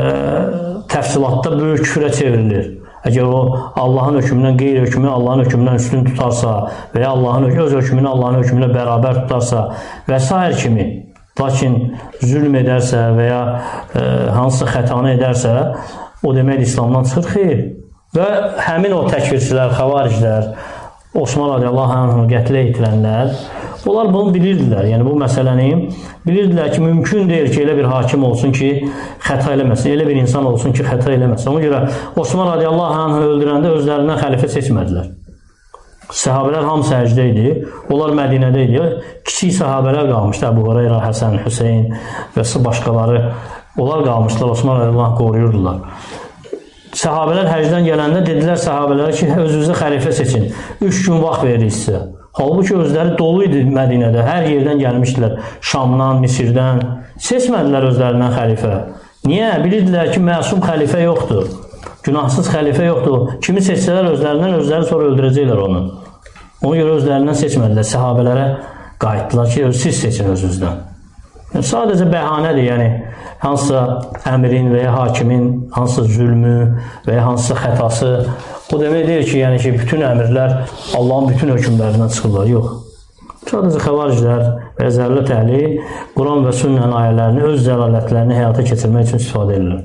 təfsilatda böyük küfrə çevrilir. Əgər o Allahın hökmündən qeyri-hökmü Allahın hökmündən üstün tutarsa və ya Allahın öz hökmünü Allahın hökmünə bərabər tutarsa və s. kimi, lakin zülm edərsə və ya e, hansısa xətanı edərsə, o demək İslamdan çıxır, xeyr. Və həmin o təkfirçilər, xəvariclər, Osman radiyallahu anh'ı qətlə yetirənlər, onlar bunu bilirdilər. Yəni bu məsələni bilirdilər ki, mümkün deyil ki, elə bir hakim olsun ki, xəta eləməsin, elə bir insan olsun ki, xəta eləməsin. Ona görə Osman radiyallahu anh'ı öldürəndə özlərindən xəlifə seçmədilər. Səhabələr hamısı həcdə idi, onlar Mədinədə idi. Kiçik səhabələr qalmışdı, Əbu Hüreyrə, Həsən, Hüseyin və başqaları, onlar qalmışdılar, Osman radiyallahu anh qoruyurdular. Səhabələr həcdən gələndə dedilər səhabələrə ki, özünüzə xəlifə seçin. Üç gün vaxt veririk sizə. Halbuki özləri dolu idi Mədinədə. Hər yerdən gəlmişdilər. Şamdan, Misirdən. Seçmədilər özlərindən xəlifə. Niyə? Bilirdilər ki, məsum xəlifə yoxdur. Günahsız xəlifə yoxdur. Kimi seçsələr özlərindən, özləri sonra öldürəcəklər onu. Ona görə özlərindən seçmədilər. Səhabələrə qayıtdılar ki, siz seçin özünüzdən. Yəni, sadəcə bəhanədir, yəni hansısa əmrin və ya hakimin hansısa zülmü və ya hansısa xətası, o demək deyil ki, yəni ki, bütün əmirlər Allahın bütün hökmlərindən çıxırlar, yox. Sadəcə xəvariclər və zərrət əhli Quran və sünnənin ayələrini, öz zəlalətlərini həyata keçirmək üçün istifadə edirlər.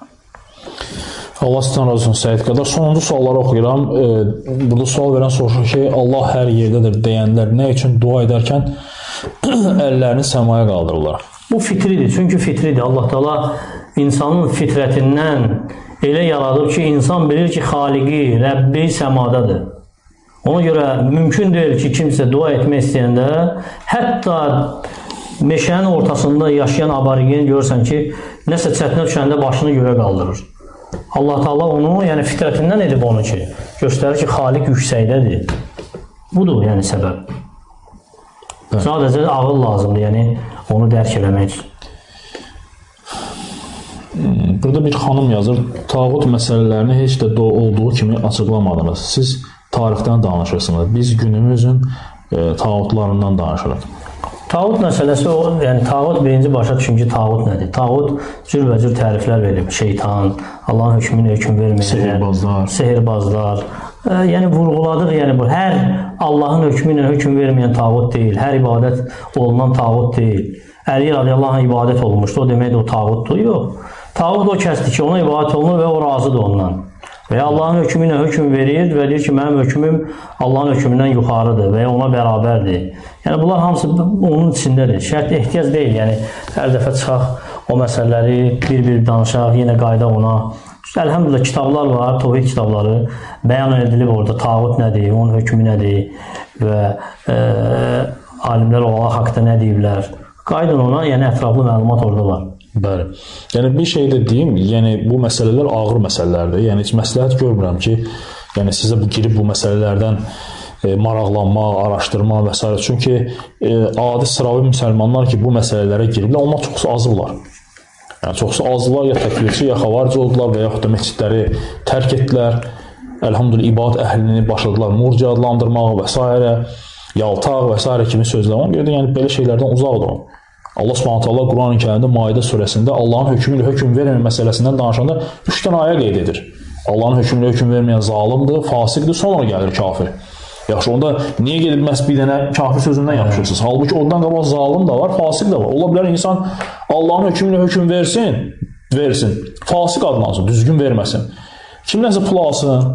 Allah sizdən razı olsun, Səid qədər. Sonuncu sualları oxuyuram. E, burada sual verən soruşur ki, Allah hər yerdədir deyənlər nə üçün dua edərkən əllərini səmaya qaldırırlar? Bu fitridir, çünki fitridir. Allah Teala insanın fitrətindən elə yaradıb ki, insan bilir ki, Xaliqi, Rəbbi səmadadır. Ona görə mümkün deyil ki, kimsə dua etmək istəyəndə, hətta meşənin ortasında yaşayan aborigen görürsən ki, nəsə çətinə düşəndə başını göyə qaldırır. Allah Teala onu, yəni fitrətindən edib onu ki, göstərir ki, Xaliq yüksəkdədir. Budur, yəni səbəb. Bəli. Sadəcə ağıl lazımdır, yəni onu dərk eləmək üçün. Burada bir xanım yazır, tağut məsələlərini heç də olduğu kimi açıqlamadınız. Siz tarixdən danışırsınız. Biz günümüzün e, tağutlarından danışırıq. Tağut məsələsi, o, yəni tağut birinci başa düşün ki, tağut nədir? Tağut cürbəcür təriflər verir. Şeytan, Allahın hökmünə hökm verməyən, sehirbazlar, sehirbazlar. E, yəni vurğuladıq, yəni bu hər Allahın hökmünə hökm verməyən tağut deyil, hər ibadət olunan tağut deyil. Əli radiyallahu anh ibadət olunmuşdu, o deməkdir o tağutdur, yox. Tağut o kəsdir ki, ona ibadət olunur və o razıdır ondan. Və ya Allahın hökmünə hökm verir və deyir ki, mənim hökmüm Allahın hökmündən yuxarıdır və ya ona bərabərdir. Yəni, bunlar hamısı onun içindədir. Şərt ehtiyac deyil, yəni hər dəfə çıxaq o məsələləri bir-bir danışaq, yenə qayda ona. Əlhəmdülillah, kitablar var, tohid kitabları bəyan edilib orada, tağut nədir, onun hökmü nədir və e, alimlər Allah haqda nə deyiblər. Qayıdın ona, yəni ətraflı məlumat orada var. Bəli. Yəni bir şey də deyim, yəni bu məsələlər ağır məsələlərdir. Yəni heç məsləhət görmürəm ki, yəni sizə bu girib bu məsələlərdən e, maraqlanmaq, araşdırmaq və s. Çünki e, adi sıravi müsəlmanlar ki, bu məsələlərə giriblər, onlar çoxsu azıblar. Yəni çoxsu azılar, ya təkfirçi, ya xavaric oldular və yaxud da məscidləri tərk etdilər. Əlhamdülillah ibadət əhlini başladılar murciə adlandırmağa və s. yaltaq və s. kimi sözlər. Ona görə də yəni belə şeylərdən uzaq durun. Allah Subhanahu taala Quran-ı Kərimdə Maidə surəsində Allahın hökmü ilə hökm vermə məsələsindən danışanda üç dənə ayə qeyd edir. Allahın hökmü ilə hökm verməyən zalimdir, fasiqdir, sonra gəlir kafir. Yaxşı, onda niyə gedib məhz bir dənə kafir sözündən yapışırsınız? Halbuki oradan qabaq zalim da var, fasiq da var. Ola bilər insan Allahın hökmü ilə hökm versin, versin, fasiq adlansın, düzgün verməsin. Kimdənsə pul alsın,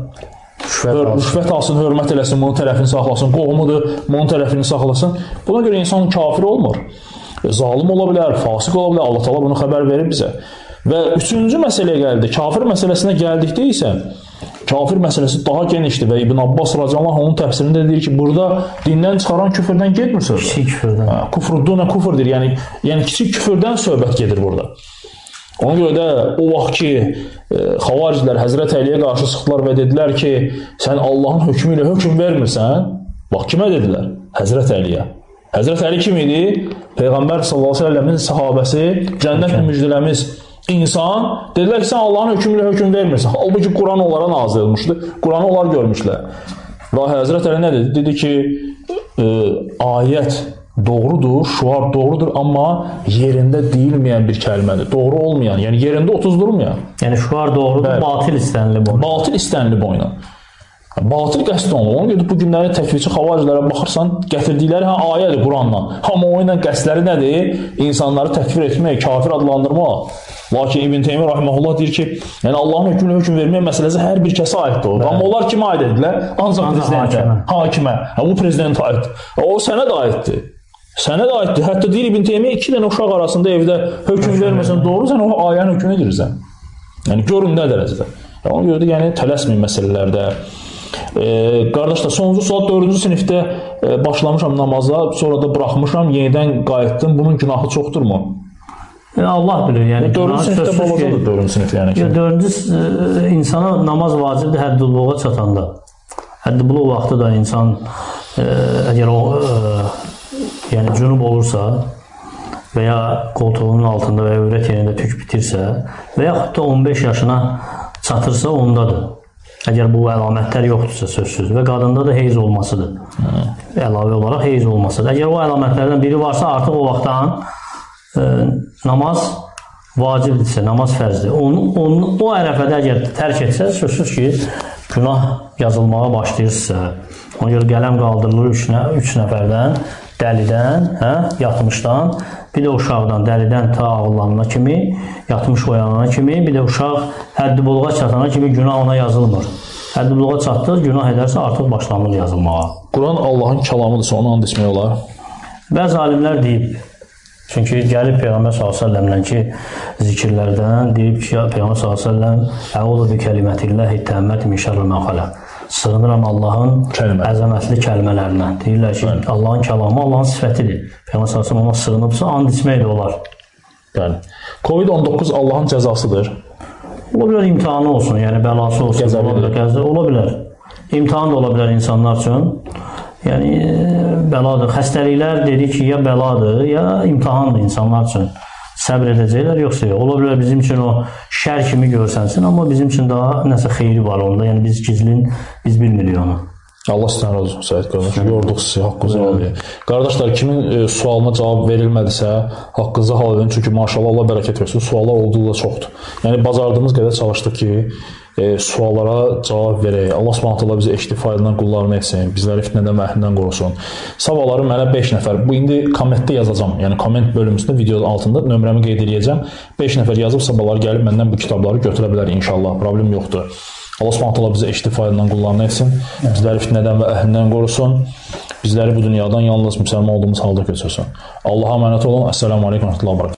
rüşvət alsın, hörmət eləsin, bunun tərəfini saxlasın, qohumudur, bunun tərəfini saxlasın. Buna görə insan kafir olmur. Zalim ola bilər, fasiq ola bilər. Allah Taala bunu xəbər verir bizə. Və üçüncü məsələyə gəldi. Kafir məsələsinə gəldikdə isə kafir məsələsi daha genişdir və İbn Abbas radiyallahu anh onun təfsirində deyir ki, burada dindən çıxaran küfrdən getmir söhbət. Kiçik küfrdən. Kufrudduna kufrdir. Yəni, yəni kiçik küfrdən söhbət gedir burada. Ona görə də o vaxt ki, e, xavariclər Həzrət Əliyə qarşı çıxdılar və dedilər ki, sən Allahın hökmü ilə hökm vermirsən, bax, kimə dedilər? Həzrət Əliyə. Həzrət Əli kim idi? Peyğəmbər sallallahu əleyhi və səlləmin sahabəsi, cənnətlə müjdələmiş insan. Dedilər ki, sən Allahın hökmü ilə hökm vermirsən. Halbuki Quran onlara nazil olmuşdu. Quranı onlar görmüşlər. Və Həzrət Əli nə dedi? Dedi ki, e, ayət doğrudur, şuar doğrudur, amma yerində deyilməyən bir kəlmədir. Doğru olmayan, yəni yerində otuz durmayan. Yəni şuar doğrudur, bəli. Batil istənilib oyna. Batil istənilib oyna. Batil qəsd olunur. Ona görə bu günləri təkfirçi xavariclərə baxırsan, gətirdikləri hə, ayədir Qurandan. Amma o ilə qəsdləri nədir? İnsanları təkfir etmək, kafir adlandırmaq. Lakin İbn Teymiyyə rahimehullah deyir ki, yəni Allahın hökmünə hökm vermək məsələsi hər bir kəsə aiddir. Amma onlar kimə aid edilər? Ancaq, Ancaq prezidentə, hakimə. hakimə. Hə, bu prezidentə aiddir. O sənə də aiddir. Sənə də aiddir. Hətta deyir İbn Teymiyyə iki dənə uşaq arasında evdə hökm verməsən doğru, sən o ayənin hökmünə girirsən. Yəni görün nə dərəcədə. Ona görə də yəni tələsməyin məsələlərdə. E, qardaşlar, sonuncu sual, dördüncü sinifdə e, başlamışam namaza, sonra da buraxmışam, yenidən qayıtdım. Bunun günahı çoxdurmu? E, Allah bilir, yəni dördüncü sinifdə balacadır, dördüncü sinif yəni ki. Dördüncü e, insana namaz vacibdir hədd-ül-buluğa çatanda. Hədd-ül-buluq vaxtı da insan e, əgər o e, yəni cünub olursa və ya qoltuğunun altında və ya övrət yerində tük bitirsə və yaxud da on beş yaşına çatırsa ondadır. Əgər bu əlamətlər yoxdursa sözsüz və qadında da heyz olmasıdır. Hı. Əlavə olaraq heyz olmasıdır. Əgər o əlamətlərdən biri varsa, artıq o vaxtdan e, namaz vacibdirsə, namaz fərzdir. Onu, onu, o ərəfədə əgər tərk etsə, sözsüz ki, günah yazılmağa başlayırsa, ona görə qələm qaldırılır üç, nə, üç nəfərdən, dəlidən, hə, yatmışdan, bir də uşaqdan, dəlidən ta ağıllanana kimi, yatmış oyanana kimi, bir də uşaq həddi-buluğa çatana kimi günah ona yazılmır. Həddi-buluğa çatdıq, günah edərsə artıq başlanır yazılmağa. Quran Allahın kəlamıdırsa onu and etmək olar? Bəzi alimlər deyib, çünki gəlib Peyğəmbər sallallahu əleyhi və səlləm ki, zikirlərdən deyib ki, Peyğəmbər sallallahu əleyhi və səlləm Əuzu bi kəlimətilləhi təəmmət min şərri mə xələq. Sığınıram Allahın Kəlmə. əzəmətli kəlmələrindən. Deyirlər ki, bəli. Allahın kəlamı Allahın sifətidir. Peyğəmbər sallallahu əleyhi və səlləm ona sığınıbsa, and içmək də olar. Bəli. Covid on doqquz Allahın cəzasıdır. Ola bilər imtihanı olsun, yəni bəlası olsun, ola bilər, qəzdə, ola bilər. İmtihan da ola bilər insanlar üçün. yəni bəladır. Xəstəliklər dedik ki, ya bəladır, ya imtahandır insanlar üçün. Səbr edəcəklər, yoxsa yox. Ola bilər bizim üçün o şər kimi görsənsin, amma bizim üçün daha nəsə xeyri var onda. Yəni biz gizlin, biz bilmirik onu. Allah sizdən razı olsun Səid qardaş. Yorduq sizi, haqqınızı hal edin. Qardaşlar, kimin e, sualına cavab verilmədisə, haqqınızı hal edin. Çünki maşallah Allah bərəkət versin, suallar olduqca çoxdur. Yəni bacardığımız qədər çalışdıq ki, e, suallara cavab verək. Allah Subhanahu taala bizi eşitib faydalan qullarını etsin, bizləri fitnədən və əhlindən qorusun. Sabahları mənə beş nəfər, bu indi kommentdə yazacağam. Yəni komment bölümündə videonun altında nömrəmi qeyd edəcəm. beş nəfər yazıb sabahları gəlib məndən bu kitabları götürə bilər inşallah. Problem yoxdur. Allah Subhanahu taala bizi eşitib faydalan qullarını etsin. Bizləri fitnədən və əhlindən qorusun. Bizləri bu dünyadan yalnız müsəlman olduğumuz halda götürsün. Allaha əmanət olun. Əssalamu alaykum və rəhmətullah.